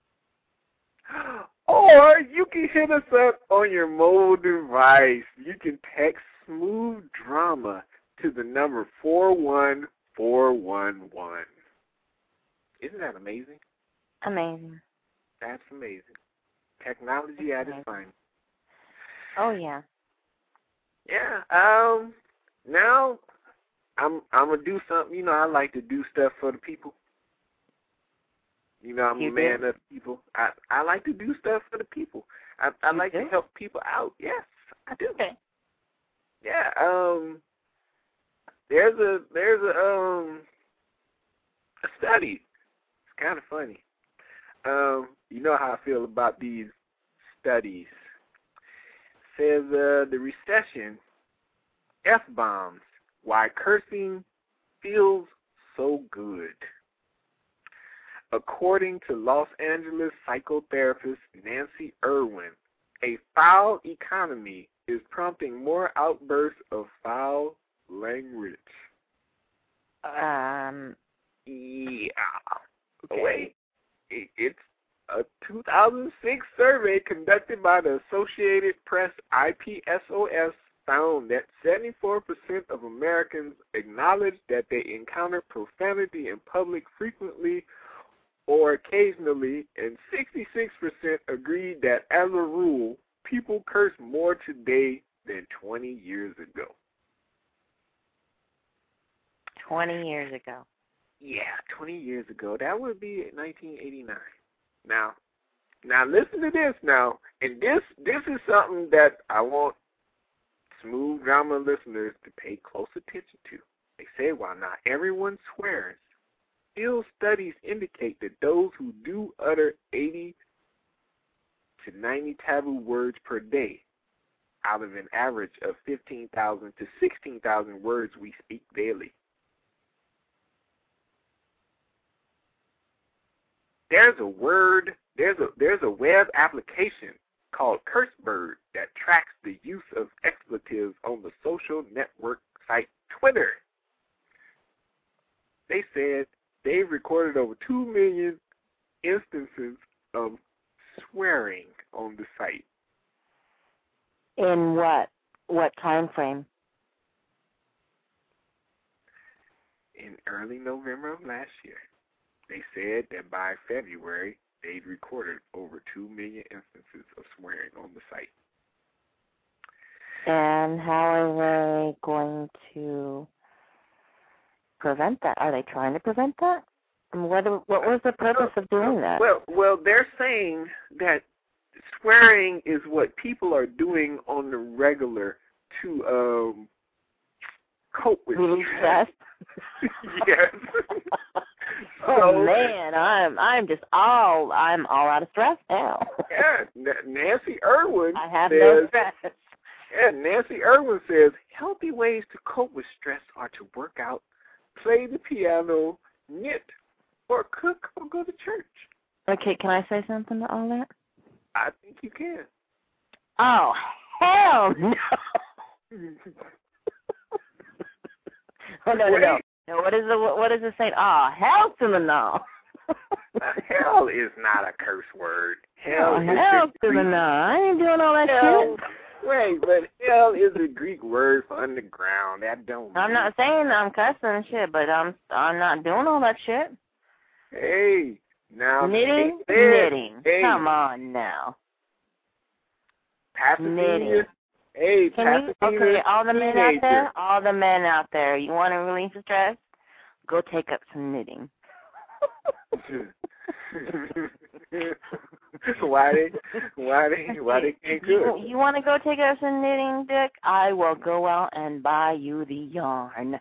Speaker 3: Or you can hit us up on your mobile device. You can text Smooth Drama to the number four one four one one. Isn't that amazing?
Speaker 4: Amazing.
Speaker 3: That's amazing. Technology at its finest.
Speaker 4: Oh, yeah.
Speaker 3: Yeah. Um. Now, I'm I'm gonna do something. You know, I like to do stuff for the people. You know, I'm
Speaker 4: You
Speaker 3: a man
Speaker 4: do?
Speaker 3: of the people. I I like to do stuff for the people. I I
Speaker 4: You
Speaker 3: like
Speaker 4: do?
Speaker 3: to help people out. Yes, I do.
Speaker 4: Okay.
Speaker 3: Yeah. Um. There's a there's a um a study. It's kind of funny. Um. You know how I feel about these studies. Says uh, the recession, F-bombs, why cursing feels so good. According to Los Angeles psychotherapist Nancy Irwin, a foul economy is prompting more outbursts of foul language.
Speaker 4: Um.
Speaker 3: Yeah.
Speaker 4: Okay.
Speaker 3: Wait. It, it's a two thousand six survey conducted by the Associated Press I P S O S found that seventy-four percent of Americans acknowledge that they encounter profanity in public frequently or occasionally, and sixty-six percent agreed that, as a rule, people curse more today than twenty years ago.
Speaker 4: Twenty years ago.
Speaker 3: Yeah, twenty years ago. That would be nineteen eighty-nine. Now, now listen to this now, and this this is something that I want Smooth Drama listeners to pay close attention to. They say while not everyone swears, still studies indicate that those who do utter eighty to ninety taboo words per day, out of an average of fifteen thousand to sixteen thousand words we speak daily. There's a word, there's a there's a web application called CurseBird that tracks the use of expletives on the social network site Twitter. They said they've recorded over two million instances of swearing on the site.
Speaker 4: In what? What time frame?
Speaker 3: In early November of last year. They said that by February, they'd recorded over two million instances of swearing on the site.
Speaker 4: And how are they going to prevent that? Are they trying to prevent that? And what, what was the purpose of doing that?
Speaker 3: Well, well, they're saying that swearing is what people are doing on the regular to um, cope with
Speaker 4: Relieve stress?
Speaker 3: Yes.
Speaker 4: Oh
Speaker 3: So,
Speaker 4: man, I'm I'm just all I'm all out of stress now.
Speaker 3: yeah, N- Nancy Irwin
Speaker 4: I have
Speaker 3: says,
Speaker 4: no stress.
Speaker 3: Yeah, Nancy Irwin says healthy ways to cope with stress are to work out, play the piano, knit, or cook or go to church.
Speaker 4: Okay, can I say something to all that?
Speaker 3: I think you can.
Speaker 4: Oh hell no! Oh no no no! No, what is the what is it saying? Oh, hell to the no!
Speaker 3: Hell is not a curse word. Hell
Speaker 4: Oh,
Speaker 3: is
Speaker 4: hell
Speaker 3: a
Speaker 4: to the
Speaker 3: Greek,
Speaker 4: no! I ain't doing all that
Speaker 3: hell,
Speaker 4: shit.
Speaker 3: wait, but hell is a Greek word for underground. That don't.
Speaker 4: I'm
Speaker 3: mean-
Speaker 4: not saying I'm cussing and shit, but I'm I'm not doing all that shit.
Speaker 3: Hey, now
Speaker 4: Knitting,
Speaker 3: they said,
Speaker 4: knitting.
Speaker 3: Hey,
Speaker 4: Come on now.
Speaker 3: Pasadena.
Speaker 4: Knitting.
Speaker 3: Hey,
Speaker 4: Can you,
Speaker 3: Pasadena.
Speaker 4: okay, all the men out
Speaker 3: teenager.
Speaker 4: there, all the men out there, you want to relieve the stress? Go take up some knitting.
Speaker 3: why they? Why they? Why they can't
Speaker 4: You,
Speaker 3: cook?
Speaker 4: you want to go take up some knitting, Dick? I will go out and buy you the yarn.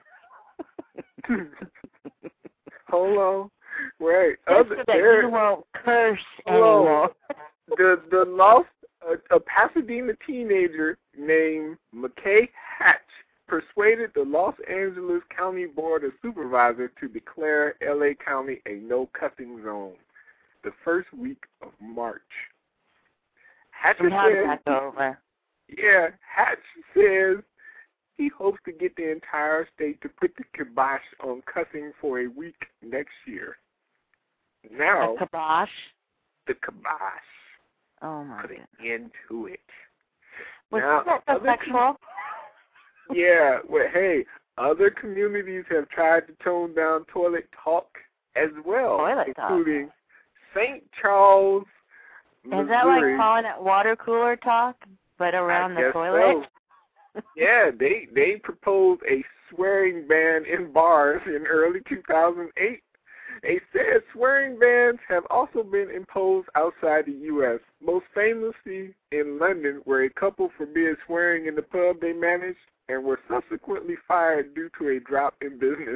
Speaker 3: Hold on. Wait.
Speaker 4: Just
Speaker 3: Other,
Speaker 4: so that
Speaker 3: there,
Speaker 4: you won't curse
Speaker 3: Whoa.
Speaker 4: anymore.
Speaker 3: the the lost a, a Pasadena teenager named McKay Hatch persuaded the Los Angeles County Board of Supervisors to declare L A County a no-cussing zone the first week of March. Hatch
Speaker 4: And how did
Speaker 3: says,
Speaker 4: that go over?
Speaker 3: yeah, Hatch says he hopes to get the entire state to put the kibosh on cussing for a week next year. Now,
Speaker 4: A kibosh?
Speaker 3: the kibosh.
Speaker 4: Oh, my
Speaker 3: Put
Speaker 4: goodness.
Speaker 3: an end to it.
Speaker 4: Was
Speaker 3: Now,
Speaker 4: that so
Speaker 3: other
Speaker 4: sexual?
Speaker 3: Yeah, well, hey, other communities have tried to tone down toilet talk as well,
Speaker 4: Toilet talk.
Speaker 3: including Saint Charles,
Speaker 4: Is that like
Speaker 3: Missouri.
Speaker 4: calling it water cooler talk, but around
Speaker 3: I
Speaker 4: the
Speaker 3: guess
Speaker 4: toilet?
Speaker 3: Yeah, they they proposed a swearing ban in bars in early two thousand eight. They said swearing bans have also been imposed outside the U S, most famously in London, where a couple forbid swearing in the pub they managed and were subsequently fired due to a drop in business.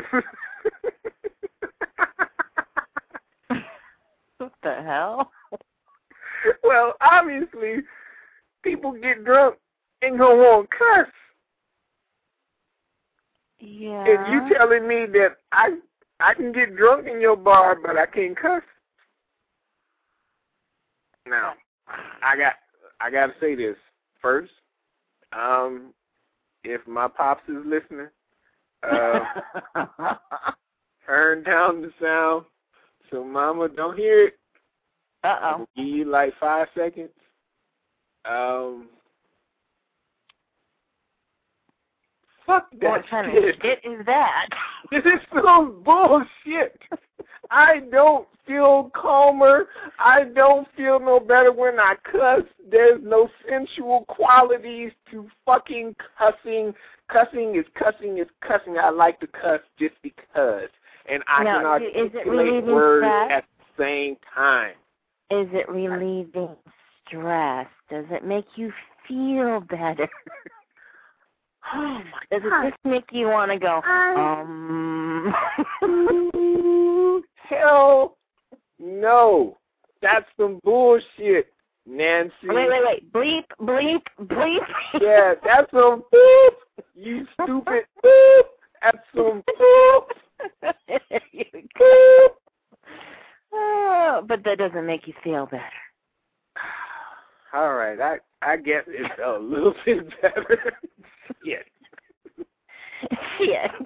Speaker 4: What the hell?
Speaker 3: Well, obviously, people get drunk and go on cuss.
Speaker 4: Yeah.
Speaker 3: And you telling me that I I can get drunk in your bar, but I can't cuss? Now, I got I got to say this first. Um, if my pops is listening, uh, turn down the sound so Mama don't hear it.
Speaker 4: Uh oh.
Speaker 3: I'll give you like five seconds. Um, fuck that
Speaker 4: What kind
Speaker 3: shit.
Speaker 4: of shit is that?
Speaker 3: This is some bullshit. I don't feel calmer. I don't feel no better when I cuss. There's no sensual qualities to fucking cussing. Cussing is cussing is cussing. I like to cuss just because. And I
Speaker 4: Now,
Speaker 3: can
Speaker 4: is it
Speaker 3: articulate
Speaker 4: relieving
Speaker 3: words
Speaker 4: stress?
Speaker 3: at the same time.
Speaker 4: Is it relieving stress? Does it make you feel better?
Speaker 3: Oh, my
Speaker 4: Does
Speaker 3: God.
Speaker 4: it just make you want to go, um...
Speaker 3: Hell no. That's some bullshit, Nancy.
Speaker 4: Wait, wait, wait. Bleep, bleep, bleep.
Speaker 3: Yeah, that's some boop. You stupid boop. That's some boop.
Speaker 4: There you go. Oh, but that doesn't make you feel better.
Speaker 3: All right, I I guess it's a little bit better. Shit.
Speaker 4: Shit.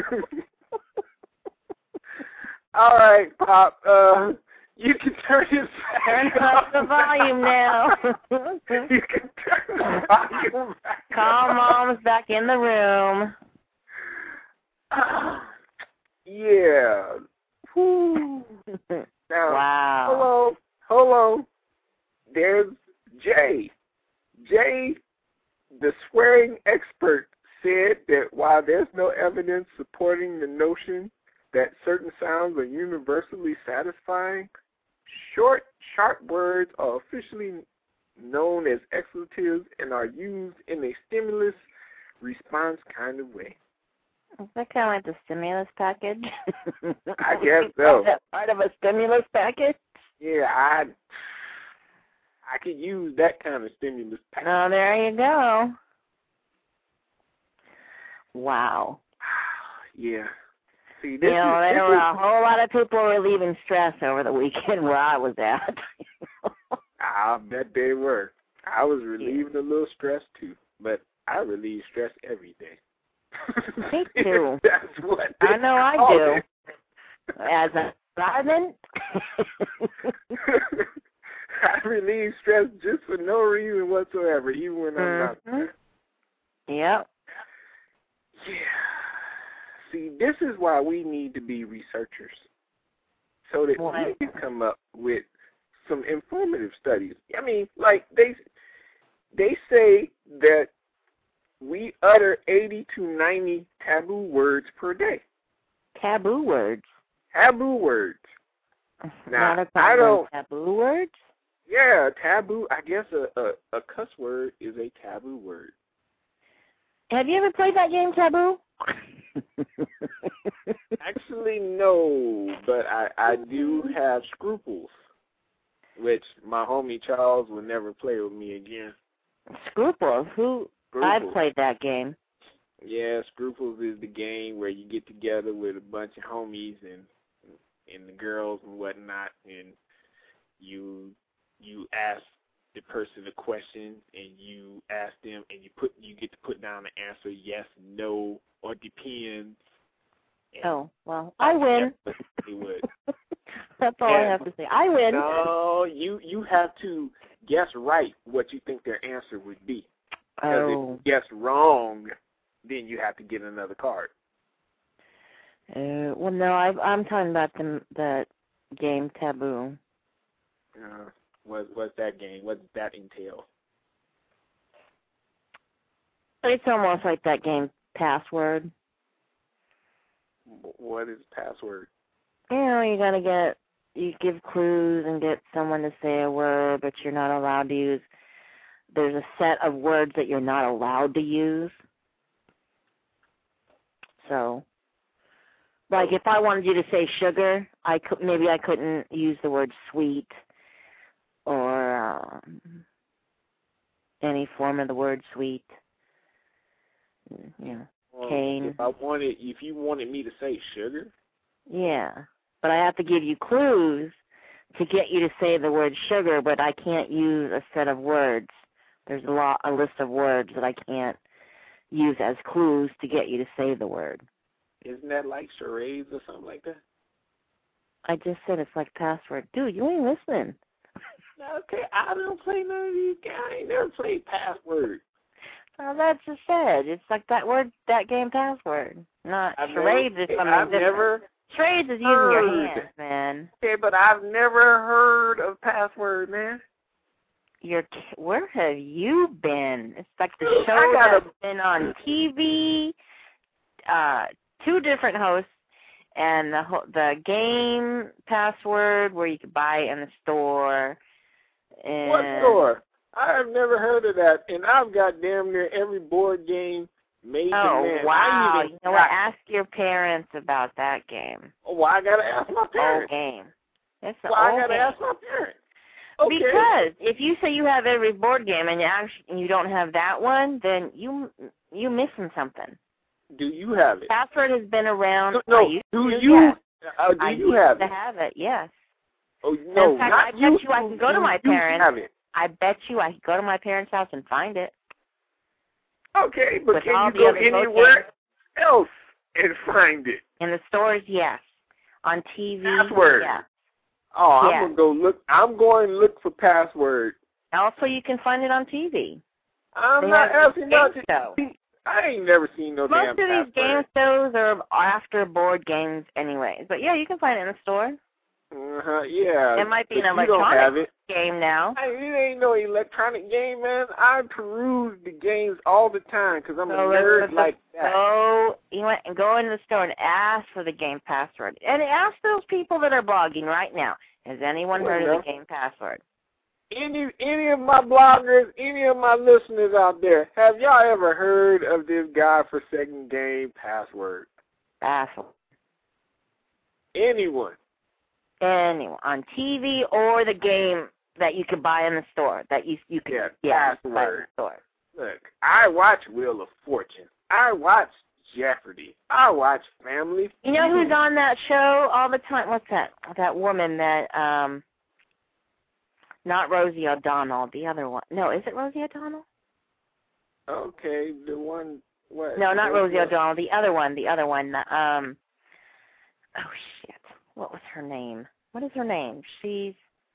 Speaker 3: All right, Pop. Uh, you can turn this back
Speaker 4: Turn up the volume now.
Speaker 3: You can turn the volume back
Speaker 4: Call
Speaker 3: up.
Speaker 4: Mom's back in the room.
Speaker 3: Yeah. Whew. Now,
Speaker 4: Wow.
Speaker 3: hold on, hold on. There's Jay. Jay, the swearing expert, said that while there's no evidence supporting the notion that certain sounds are universally satisfying, short, sharp words are officially known as expletives and are used in a stimulus response kind of way.
Speaker 4: Is that kind of like the stimulus package?
Speaker 3: I guess so.
Speaker 4: Is that part of a stimulus package?
Speaker 3: Yeah, I I could use that kind of stimulus package.
Speaker 4: Oh, there you go. Wow.
Speaker 3: Yeah. See, this
Speaker 4: You know,
Speaker 3: is,
Speaker 4: there
Speaker 3: this
Speaker 4: were
Speaker 3: is,
Speaker 4: a whole lot of people relieving stress over the weekend where I was at.
Speaker 3: I bet they were. I was relieving a little stress too, but I relieve stress every day.
Speaker 4: Me too.
Speaker 3: That's what
Speaker 4: I know I
Speaker 3: call
Speaker 4: do.
Speaker 3: it.
Speaker 4: As a Simon.
Speaker 3: I relieve stress just for no reason whatsoever, even when I'm not
Speaker 4: Mm-hmm.
Speaker 3: there.
Speaker 4: Yep.
Speaker 3: Yeah. See, this is why we need to be researchers, so that
Speaker 4: What?
Speaker 3: we can come up with some informative studies. I mean, like they they say that we utter eighty to ninety taboo words per day.
Speaker 4: Taboo words.
Speaker 3: Taboo words. Now,
Speaker 4: Not a
Speaker 3: I don't.
Speaker 4: taboo words?
Speaker 3: Yeah, taboo. I guess a, a a cuss word is a taboo word.
Speaker 4: Have you ever played that game, Taboo?
Speaker 3: Actually, no, but I I do have scruples, which my homie Charles will never play with me again.
Speaker 4: Scruples? Who?
Speaker 3: Scruples.
Speaker 4: I've played that game.
Speaker 3: Yeah, Scruples is the game where you get together with a bunch of homies and and the girls and whatnot, and you you ask the person a question, and you ask them, and you put you get to put down the answer yes, no, or depends. And
Speaker 4: Oh, well, I win.
Speaker 3: Yes, they would.
Speaker 4: That's all
Speaker 3: Yeah.
Speaker 4: I have to say. I win.
Speaker 3: No, you you have to guess right what you think their answer would be. Because
Speaker 4: Oh.
Speaker 3: if you guess wrong, then you have to get another card.
Speaker 4: Uh, well, no, I, I'm talking about the the game Taboo.
Speaker 3: Uh, what what's that game? What does that entail?
Speaker 4: It's almost like that game Password.
Speaker 3: What is password?
Speaker 4: You know, you gotta get, you give clues and get someone to say a word, but you're not allowed to use. There's a set of words that you're not allowed to use. So, like if I wanted you to say sugar, I could maybe I couldn't use the word sweet or um, any form of the word sweet. You know,
Speaker 3: Well,
Speaker 4: cane.
Speaker 3: If I wanted, if you wanted me to say sugar.
Speaker 4: Yeah, but I have to give you clues to get you to say the word sugar, but I can't use a set of words. There's a lot, a list of words that I can't use as clues to get you to say the word.
Speaker 3: Isn't that like charades or something like that?
Speaker 4: I just said it's like password. Dude, you ain't listening.
Speaker 3: Okay, I don't play none of these games. I ain't never played password.
Speaker 4: Well, that's just said. It's like that word, that game password. Not
Speaker 3: I've
Speaker 4: charades
Speaker 3: never,
Speaker 4: is something
Speaker 3: I've
Speaker 4: different.
Speaker 3: never
Speaker 4: Charades is using
Speaker 3: heard.
Speaker 4: your hands, man.
Speaker 3: Okay, but I've never heard of password, man.
Speaker 4: Your where have you been? It's like the
Speaker 3: Dude,
Speaker 4: show
Speaker 3: I gotta-
Speaker 4: that's been on T V, uh, two different hosts, and the ho- the game password where you could buy it in the store. And
Speaker 3: What store? I have never heard of that, and I've got damn near every board game made
Speaker 4: Oh,
Speaker 3: to man.
Speaker 4: wow.
Speaker 3: I even
Speaker 4: You know what? Ask your parents about that game.
Speaker 3: Oh, why I gotta ask my
Speaker 4: Old
Speaker 3: parents?
Speaker 4: game. It's an
Speaker 3: Why
Speaker 4: old
Speaker 3: I gotta
Speaker 4: game.
Speaker 3: ask my parents? Okay.
Speaker 4: Because if you say you have every board game and you actually and you don't have that one, then you you missing something.
Speaker 3: Do you have it?
Speaker 4: Password has been around.
Speaker 3: No, no.
Speaker 4: I used
Speaker 3: do
Speaker 4: to,
Speaker 3: you?
Speaker 4: Yes.
Speaker 3: Uh, do
Speaker 4: I
Speaker 3: you
Speaker 4: used
Speaker 3: have
Speaker 4: to
Speaker 3: it?
Speaker 4: have it. Yes.
Speaker 3: Oh no,
Speaker 4: In fact,
Speaker 3: not
Speaker 4: I bet
Speaker 3: you.
Speaker 4: you I can go to
Speaker 3: Do
Speaker 4: my
Speaker 3: you
Speaker 4: parents.
Speaker 3: Have it?
Speaker 4: I bet you I could go to my parents' house and find it.
Speaker 3: Okay, but
Speaker 4: With
Speaker 3: can
Speaker 4: all
Speaker 3: you
Speaker 4: the
Speaker 3: go
Speaker 4: other board
Speaker 3: anywhere
Speaker 4: games.
Speaker 3: else and find it?
Speaker 4: In the stores, yes. On T V,
Speaker 3: Password.
Speaker 4: yes.
Speaker 3: Oh,
Speaker 4: Yeah.
Speaker 3: I'm gonna go look. I'm going to look for password.
Speaker 4: Also, you can find it on T V.
Speaker 3: I'm
Speaker 4: They
Speaker 3: not
Speaker 4: have
Speaker 3: asking
Speaker 4: game
Speaker 3: about to.
Speaker 4: show.
Speaker 3: I ain't never seen no
Speaker 4: Most
Speaker 3: damn
Speaker 4: of these game shows are after board games anyways. But, yeah, you can find it in the store.
Speaker 3: Uh-huh, yeah.
Speaker 4: It might be
Speaker 3: but
Speaker 4: an
Speaker 3: you don't have
Speaker 4: electronic
Speaker 3: it.
Speaker 4: game now.
Speaker 3: I, it ain't no electronic game, man. I peruse the games all the time because I'm
Speaker 4: So
Speaker 3: a
Speaker 4: let's-
Speaker 3: nerd
Speaker 4: let's
Speaker 3: like that.
Speaker 4: Go, you went and go into the store and ask for the game password. And ask those people that are blogging right now. Has anyone
Speaker 3: Well,
Speaker 4: heard
Speaker 3: no.
Speaker 4: of the game password?
Speaker 3: Any any of my bloggers, any of my listeners out there, have y'all ever heard of this godforsaken game password?
Speaker 4: Password.
Speaker 3: Anyone?
Speaker 4: Anyone on T V or the game that you could buy in the store that you you could
Speaker 3: Yeah,
Speaker 4: yeah, buy in
Speaker 3: password.
Speaker 4: the store.
Speaker 3: Look, I watch Wheel of Fortune. I watch Jeopardy. I watch Family
Speaker 4: You know
Speaker 3: Feud.
Speaker 4: who's on that show all the time? What's that? That woman that um, not Rosie O'Donnell, the other one. No, is it Rosie O'Donnell?
Speaker 3: Okay, the one. What?
Speaker 4: No, not
Speaker 3: what-
Speaker 4: Rosie
Speaker 3: what?
Speaker 4: O'Donnell. The other one. The other one. Um. Oh shit! What was her name? What is her name? She's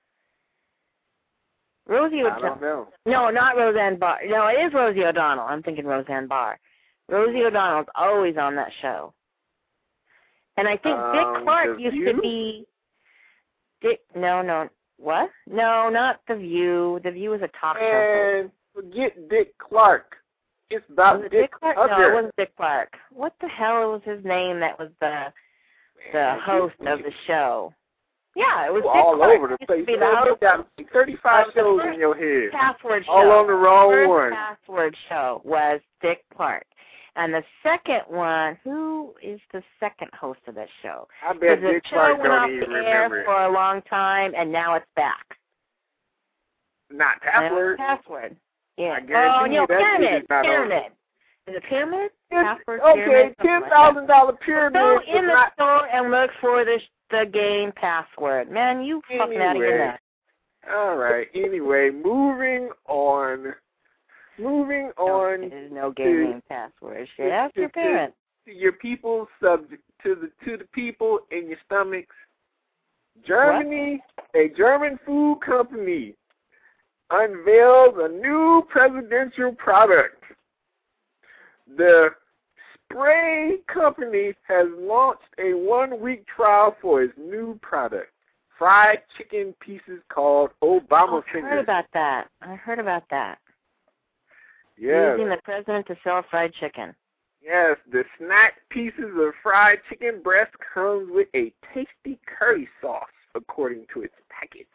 Speaker 4: Rosie
Speaker 3: I
Speaker 4: O'Donnell.
Speaker 3: don't know.
Speaker 4: No, not Roseanne Barr. No, it is Rosie O'Donnell. I'm thinking Roseanne Barr. Rosie O'Donnell's always on that show. And I think
Speaker 3: Um,
Speaker 4: Dick Clark
Speaker 3: The
Speaker 4: used
Speaker 3: View?
Speaker 4: to be Dick no, no. What? No, not The View. The View is a talk show.
Speaker 3: And forget Dick Clark. It's about
Speaker 4: Was it
Speaker 3: Dick,
Speaker 4: Dick Clark?
Speaker 3: Tucker.
Speaker 4: No, it wasn't Dick Clark. What the hell was his name that was the the
Speaker 3: Man,
Speaker 4: host
Speaker 3: you-
Speaker 4: of the show? Yeah, it was
Speaker 3: you
Speaker 4: Dick
Speaker 3: all
Speaker 4: Clark.
Speaker 3: over the
Speaker 4: He used
Speaker 3: place.
Speaker 4: to be
Speaker 3: You
Speaker 4: the
Speaker 3: know, you
Speaker 4: host
Speaker 3: got like thirty-five
Speaker 4: of the
Speaker 3: shows
Speaker 4: first
Speaker 3: in your head.
Speaker 4: Password show.
Speaker 3: All on the wrong
Speaker 4: first
Speaker 3: one.
Speaker 4: Password show was Dick Clark. And the second one, who is the second host of that show?
Speaker 3: I bet
Speaker 4: the
Speaker 3: Dick
Speaker 4: show
Speaker 3: Clark
Speaker 4: went off
Speaker 3: don't even
Speaker 4: the air
Speaker 3: remember it.
Speaker 4: for a long time, and now it's back.
Speaker 3: Not
Speaker 4: Now
Speaker 3: password.
Speaker 4: it's Password. Yeah.
Speaker 3: I guarantee
Speaker 4: oh,
Speaker 3: you
Speaker 4: no,
Speaker 3: that shit
Speaker 4: Pyramid.
Speaker 3: is not on.
Speaker 4: Pyramid. Is it Pyramid? Password,
Speaker 3: It's, okay,
Speaker 4: Pyramid, something
Speaker 3: ten
Speaker 4: like
Speaker 3: thousand dollar
Speaker 4: that.
Speaker 3: pyramid.
Speaker 4: Go
Speaker 3: is
Speaker 4: in the
Speaker 3: not
Speaker 4: store and look for the the game Password. Man, you fucking out of your
Speaker 3: Anyway.
Speaker 4: nuts.
Speaker 3: All right. Anyway, moving on. Moving on.
Speaker 4: There's no game named Password. Shit, ask your parents.
Speaker 3: To your people, subject to the to the people in your stomachs. Germany, a German food company, unveils a new presidential product. The Spray company has launched a one-week trial for its new product, fried chicken pieces called Obama
Speaker 4: Oh, I
Speaker 3: fingers.
Speaker 4: heard about that. I heard about that.
Speaker 3: Yes.
Speaker 4: Using the president to sell fried chicken.
Speaker 3: Yes, the snack pieces of fried chicken breast comes with a tasty curry sauce, according to its package.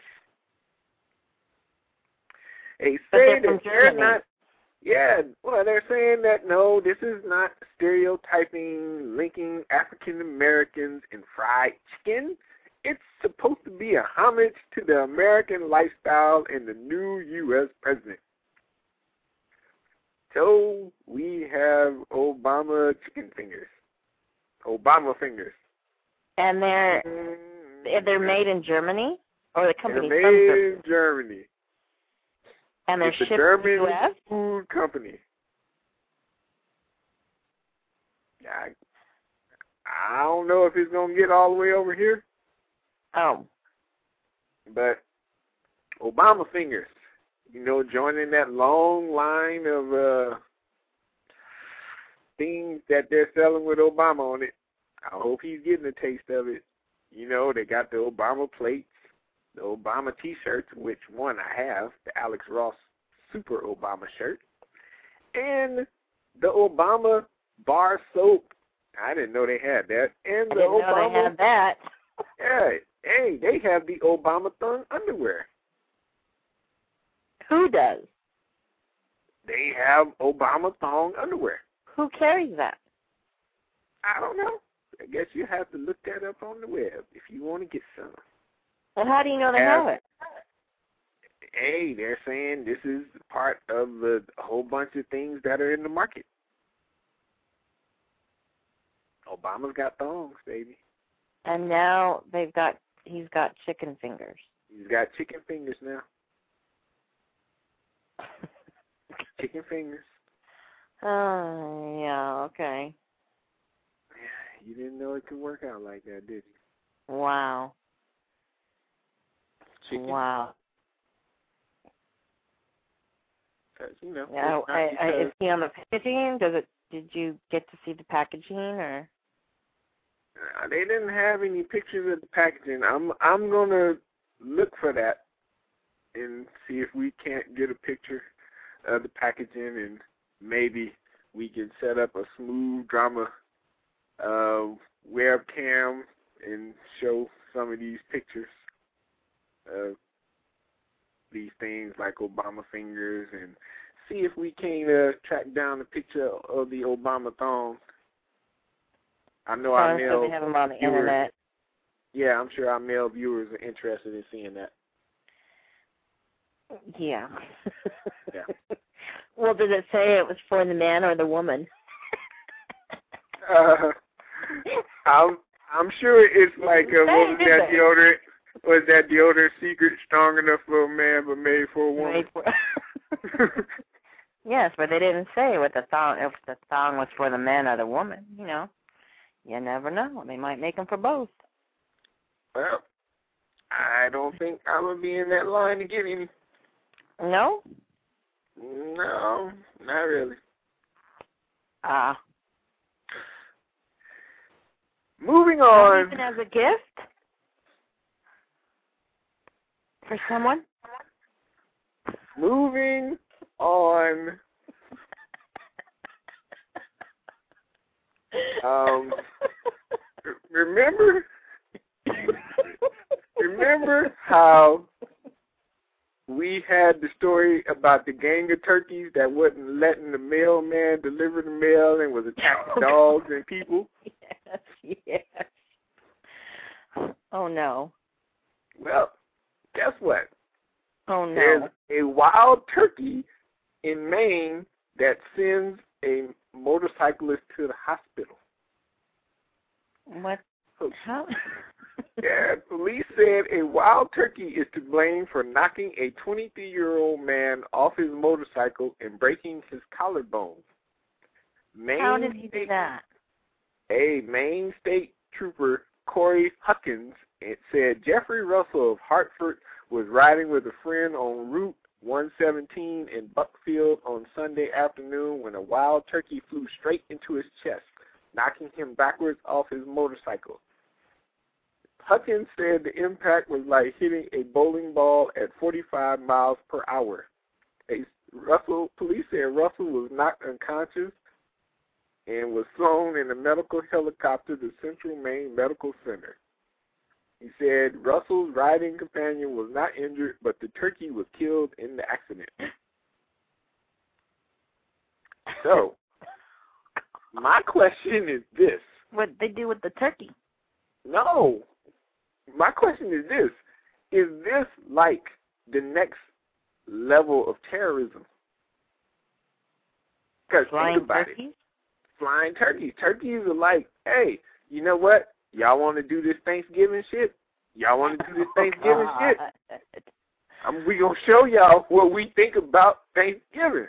Speaker 3: They say that they're not, yeah, well, they're saying that, no, this is not stereotyping, linking African Americans in fried chicken. It's supposed to be a homage to the American lifestyle and the new U S president. So we have Obama chicken fingers, Obama fingers.
Speaker 4: And they're
Speaker 3: mm,
Speaker 4: they're made in Germany, or the company
Speaker 3: they're
Speaker 4: from
Speaker 3: made
Speaker 4: Germany.
Speaker 3: in Germany.
Speaker 4: And they're
Speaker 3: it's a
Speaker 4: shipped
Speaker 3: German
Speaker 4: to the U S?
Speaker 3: food company. I, I don't know if it's gonna get all the way over here.
Speaker 4: Oh.
Speaker 3: But Obama fingers. You know, joining that long line of uh, things that they're selling with Obama on it. I hope he's getting a taste of it. You know, they got the Obama plates, the Obama T-shirts, which one I have, the Alex Ross Super Obama shirt, and the Obama bar soap. I didn't know they had that. And
Speaker 4: I
Speaker 3: the
Speaker 4: didn't
Speaker 3: Obama,
Speaker 4: know they had that.
Speaker 3: Yeah, hey, they have the Obama thong underwear.
Speaker 4: Who does?
Speaker 3: They have Obama thong underwear.
Speaker 4: Who carries that?
Speaker 3: I don't know. I guess you have to look that up on the web if you want to get some.
Speaker 4: Well, how do you know they
Speaker 3: have,
Speaker 4: have it?
Speaker 3: Hey, they're saying this is part of the whole bunch of things that are in the market. Obama's got thongs, baby.
Speaker 4: And now they've got, he's got chicken fingers.
Speaker 3: He's got chicken fingers now. Chicken fingers.
Speaker 4: Oh, yeah, okay.
Speaker 3: You didn't know it could work out like that, did you?
Speaker 4: Wow.
Speaker 3: Chicken.
Speaker 4: Wow.
Speaker 3: Because, you know.
Speaker 4: Yeah, I, I,
Speaker 3: because
Speaker 4: is he on the packaging? Does it? Did you get to see the packaging, or?
Speaker 3: uh, they didn't have any pictures of the packaging. I'm I'm gonna look for that and see if we can't get a picture of the packaging, and maybe we can set up a Smooth Drama uh, webcam and show some of these pictures of these things like Obama fingers, and see if we can uh, track down a picture of the Obama thong. I know
Speaker 4: Oh,
Speaker 3: our
Speaker 4: I'm
Speaker 3: male
Speaker 4: sure they have them on the
Speaker 3: viewers,
Speaker 4: internet.
Speaker 3: yeah, I'm sure our male viewers are interested in seeing that.
Speaker 4: Yeah.
Speaker 3: Yeah.
Speaker 4: Well, did it say it was for the man or the woman?
Speaker 3: uh, I'm I'm sure it's like uh, what was
Speaker 4: Hey,
Speaker 3: that
Speaker 4: did they?
Speaker 3: deodorant? Was that deodorant secret strong enough for a man but made for a woman?
Speaker 4: Made for- Yes, but they didn't say what the thong, if the thong was for the man or the woman. You know, you never know. They might make them for both.
Speaker 3: Well, I don't think I'm gonna be in that line to get any.
Speaker 4: No?
Speaker 3: No, not really.
Speaker 4: Ah.
Speaker 3: Moving
Speaker 4: Not
Speaker 3: on.
Speaker 4: even as a gift? For someone?
Speaker 3: Moving on. Um, remember, remember how we had the story about the gang of turkeys that wasn't letting the mailman deliver the mail and was attacking dogs and people?
Speaker 4: Yes, yes. Oh, no.
Speaker 3: Well, guess what?
Speaker 4: Oh, no.
Speaker 3: There's a wild turkey in Maine that sends a motorcyclist to the hospital.
Speaker 4: What? How?
Speaker 3: Yeah, police said a wild turkey is to blame for knocking a twenty-three-year-old man off his motorcycle and breaking his collarbone. Maine
Speaker 4: How did he do
Speaker 3: State,
Speaker 4: that?
Speaker 3: A Maine State Trooper, Corey Huckins, it said Jeffrey Russell of Hartford was riding with a friend on Route one seventeen in Buckfield on Sunday afternoon when a wild turkey flew straight into his chest, knocking him backwards off his motorcycle. Huckins said the impact was like hitting a bowling ball at forty-five miles per hour. A Russell, police said Russell was knocked unconscious and was flown in a medical helicopter to Central Maine Medical Center. He said Russell's riding companion was not injured, but the turkey was killed in the accident. So, my question is this.
Speaker 4: What they do with the turkey?
Speaker 3: No. My question is this. Is this like the next level of terrorism? Because think about
Speaker 4: turkeys?
Speaker 3: it. Flying turkeys. Turkeys are like, hey, you know what? Y'all want to do this Thanksgiving shit? Y'all want to do this Thanksgiving
Speaker 4: oh,
Speaker 3: shit? Um, we going to show y'all what we think about Thanksgiving.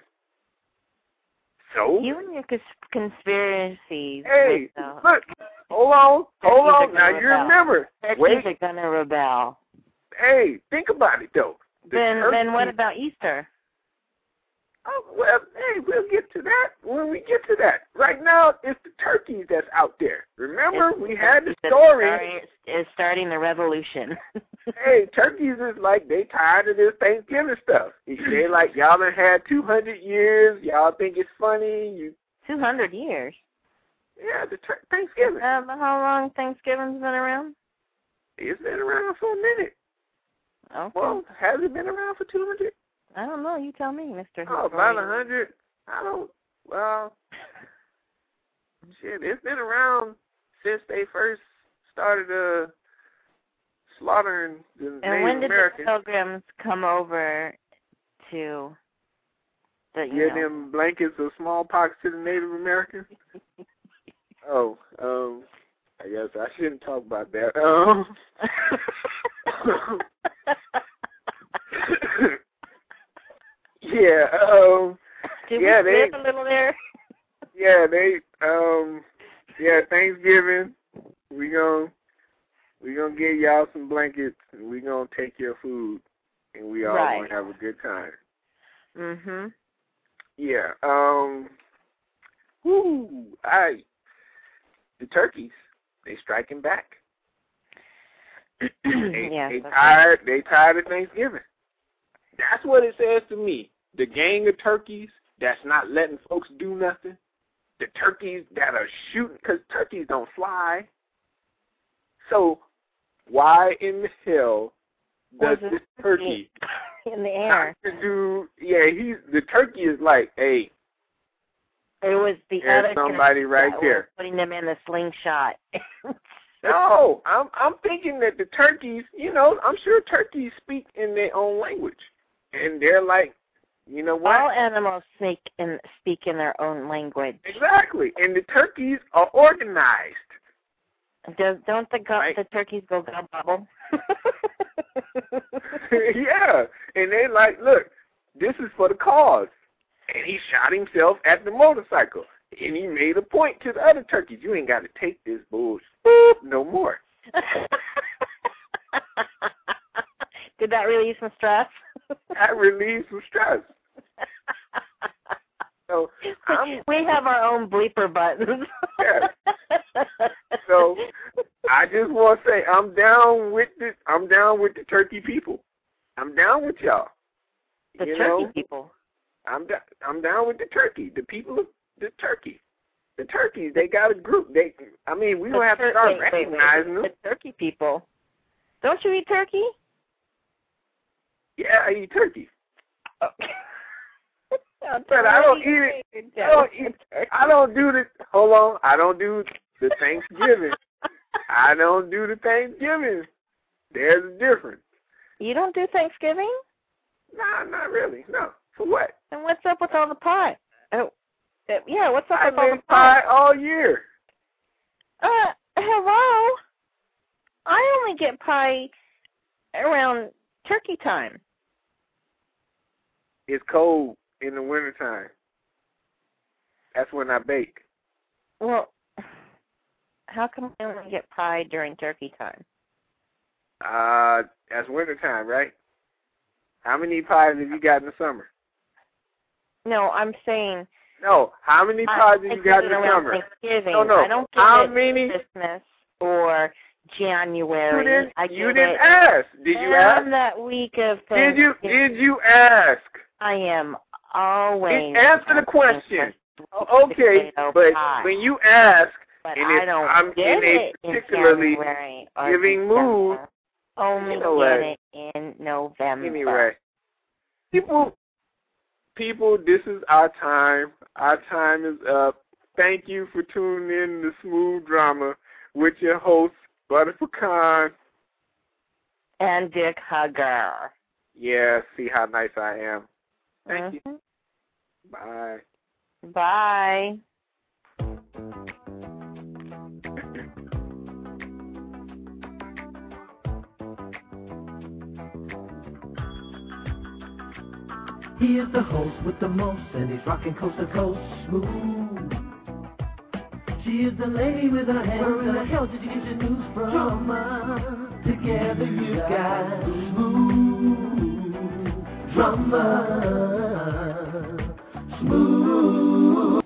Speaker 3: So?
Speaker 4: You and your cons- conspiracies.
Speaker 3: Hey,
Speaker 4: with, uh,
Speaker 3: look. Hold on. Hold on. Now,
Speaker 4: rebel.
Speaker 3: you remember.
Speaker 4: Turkeys
Speaker 3: Wait.
Speaker 4: are going to rebel.
Speaker 3: Hey, think about it, though. The
Speaker 4: Then,
Speaker 3: turkey,
Speaker 4: then what about Easter?
Speaker 3: Oh, well, hey, we'll get to that when we get to that. Right now, it's the turkeys that's out there. Remember,
Speaker 4: It's,
Speaker 3: we had the
Speaker 4: it's
Speaker 3: story.
Speaker 4: Starting, it's starting the revolution.
Speaker 3: Hey, turkeys is like, they tired of this Thanksgiving stuff. They like, y'all done had two hundred years. Y'all think it's funny. You
Speaker 4: two hundred years?
Speaker 3: Yeah, the tur- Thanksgiving.
Speaker 4: Uh, how long Thanksgiving's been around?
Speaker 3: It's been around for a minute.
Speaker 4: Okay.
Speaker 3: Well, has it been around for two hundred?
Speaker 4: I don't know. You tell me, Mister
Speaker 3: Oh, about one hundred. I don't, well, shit, it's been around since they first started uh, slaughtering the
Speaker 4: And
Speaker 3: Native
Speaker 4: when did
Speaker 3: Americans.
Speaker 4: the pilgrims come over to the, you
Speaker 3: Get
Speaker 4: know?
Speaker 3: them blankets of smallpox to the Native Americans? oh, um, I guess I shouldn't talk about that. Um, yeah, um,
Speaker 4: Did
Speaker 3: yeah,
Speaker 4: we
Speaker 3: they,
Speaker 4: slip a little there?
Speaker 3: yeah, they, um, yeah, Thanksgiving, we gonna, we gonna give y'all some blankets, and we gonna take your food, and we all
Speaker 4: Right.
Speaker 3: gonna have a good time.
Speaker 4: Mhm.
Speaker 3: Yeah, um, whoo, I, the turkeys, they striking back. They,
Speaker 4: yes,
Speaker 3: they
Speaker 4: okay.
Speaker 3: tired. They tired of Thanksgiving. That's what it says to me. The gang of turkeys that's not letting folks do nothing. The turkeys that are shooting, because turkeys don't fly. So why in the hell does
Speaker 4: Was it
Speaker 3: this turkey
Speaker 4: in the air?
Speaker 3: have to do? Yeah, he's the turkey is like, hey,
Speaker 4: It was the
Speaker 3: there's
Speaker 4: other
Speaker 3: somebody
Speaker 4: turkey
Speaker 3: right
Speaker 4: that
Speaker 3: there.
Speaker 4: was putting them in the slingshot.
Speaker 3: No, I'm I'm thinking that the turkeys, you know, I'm sure turkeys speak in their own language, and they're like, you know what?
Speaker 4: All animals speak in speak in their own language.
Speaker 3: Exactly, and the turkeys are organized.
Speaker 4: Does don't the go,
Speaker 3: Right.
Speaker 4: the turkeys go gobble?
Speaker 3: Yeah, and they like, look, this is for the cause, and he shot himself at the motorcycle, and he made a point to the other turkeys: you ain't got to take this bullshit no more.
Speaker 4: Did that relieve some stress?
Speaker 3: That relieves some stress. So I'm,
Speaker 4: we have our own bleeper buttons.
Speaker 3: Yeah. So I just want to say I'm down with the I'm down with the turkey people. I'm down with y'all.
Speaker 4: The
Speaker 3: you
Speaker 4: turkey
Speaker 3: know?
Speaker 4: people.
Speaker 3: I'm da- I'm down with the turkey. The people of the turkey. The turkeys, they got a group. They I mean, we
Speaker 4: The
Speaker 3: don't have to
Speaker 4: tur-
Speaker 3: start
Speaker 4: wait, wait, wait.
Speaker 3: recognizing them.
Speaker 4: The turkey people. Don't you eat turkey?
Speaker 3: Yeah, I eat turkey.
Speaker 4: Okay.
Speaker 3: But I don't eat it. I don't eat. I don't do the. Hold on. I don't do the Thanksgiving. I don't do the Thanksgiving. There's a difference.
Speaker 4: You don't do Thanksgiving?
Speaker 3: Nah, not really. No. For what?
Speaker 4: And what's up with all the pie? Oh, uh, yeah. What's up
Speaker 3: I
Speaker 4: with all
Speaker 3: make
Speaker 4: the pie?
Speaker 3: pie all year.
Speaker 4: Uh, hello. I only get pie around turkey time.
Speaker 3: It's cold in the wintertime. That's when I bake.
Speaker 4: Well, how come I only get pie during turkey time?
Speaker 3: Uh, that's wintertime, right? How many pies have you got in the summer?
Speaker 4: No, I'm saying.
Speaker 3: No, how many pies have you got in the summer?
Speaker 4: Thanksgiving.
Speaker 3: No, no.
Speaker 4: I don't get
Speaker 3: How
Speaker 4: it
Speaker 3: many?
Speaker 4: Christmas or January.
Speaker 3: You didn't.
Speaker 4: I
Speaker 3: You
Speaker 4: get
Speaker 3: didn't
Speaker 4: it
Speaker 3: ask. Did you
Speaker 4: around
Speaker 3: ask?
Speaker 4: that week of
Speaker 3: Did you?
Speaker 4: Thanksgiving.
Speaker 3: Did you ask?
Speaker 4: I am always
Speaker 3: Answer the question. Okay, but
Speaker 4: pie.
Speaker 3: when you ask,
Speaker 4: but
Speaker 3: and
Speaker 4: I
Speaker 3: if
Speaker 4: don't
Speaker 3: I'm
Speaker 4: get
Speaker 3: in a
Speaker 4: it
Speaker 3: particularly
Speaker 4: in January or
Speaker 3: giving mood,
Speaker 4: December. Only
Speaker 3: you know
Speaker 4: get
Speaker 3: what?
Speaker 4: it in November.
Speaker 3: Anyway, people, people, this is our time. Our time is up. Thank you for tuning in to Smooth Drama with your host, Butterpecan.
Speaker 4: And Dick Hugger.
Speaker 3: Yeah, see how nice I am. Thank
Speaker 4: mm-hmm.
Speaker 3: you. Bye.
Speaker 4: Bye.
Speaker 2: He is the host with the most, and he's rocking coast to coast smooth. She is the lady with her hands. Where in the hell did you get your news from? Drama. Together you got smooth drama.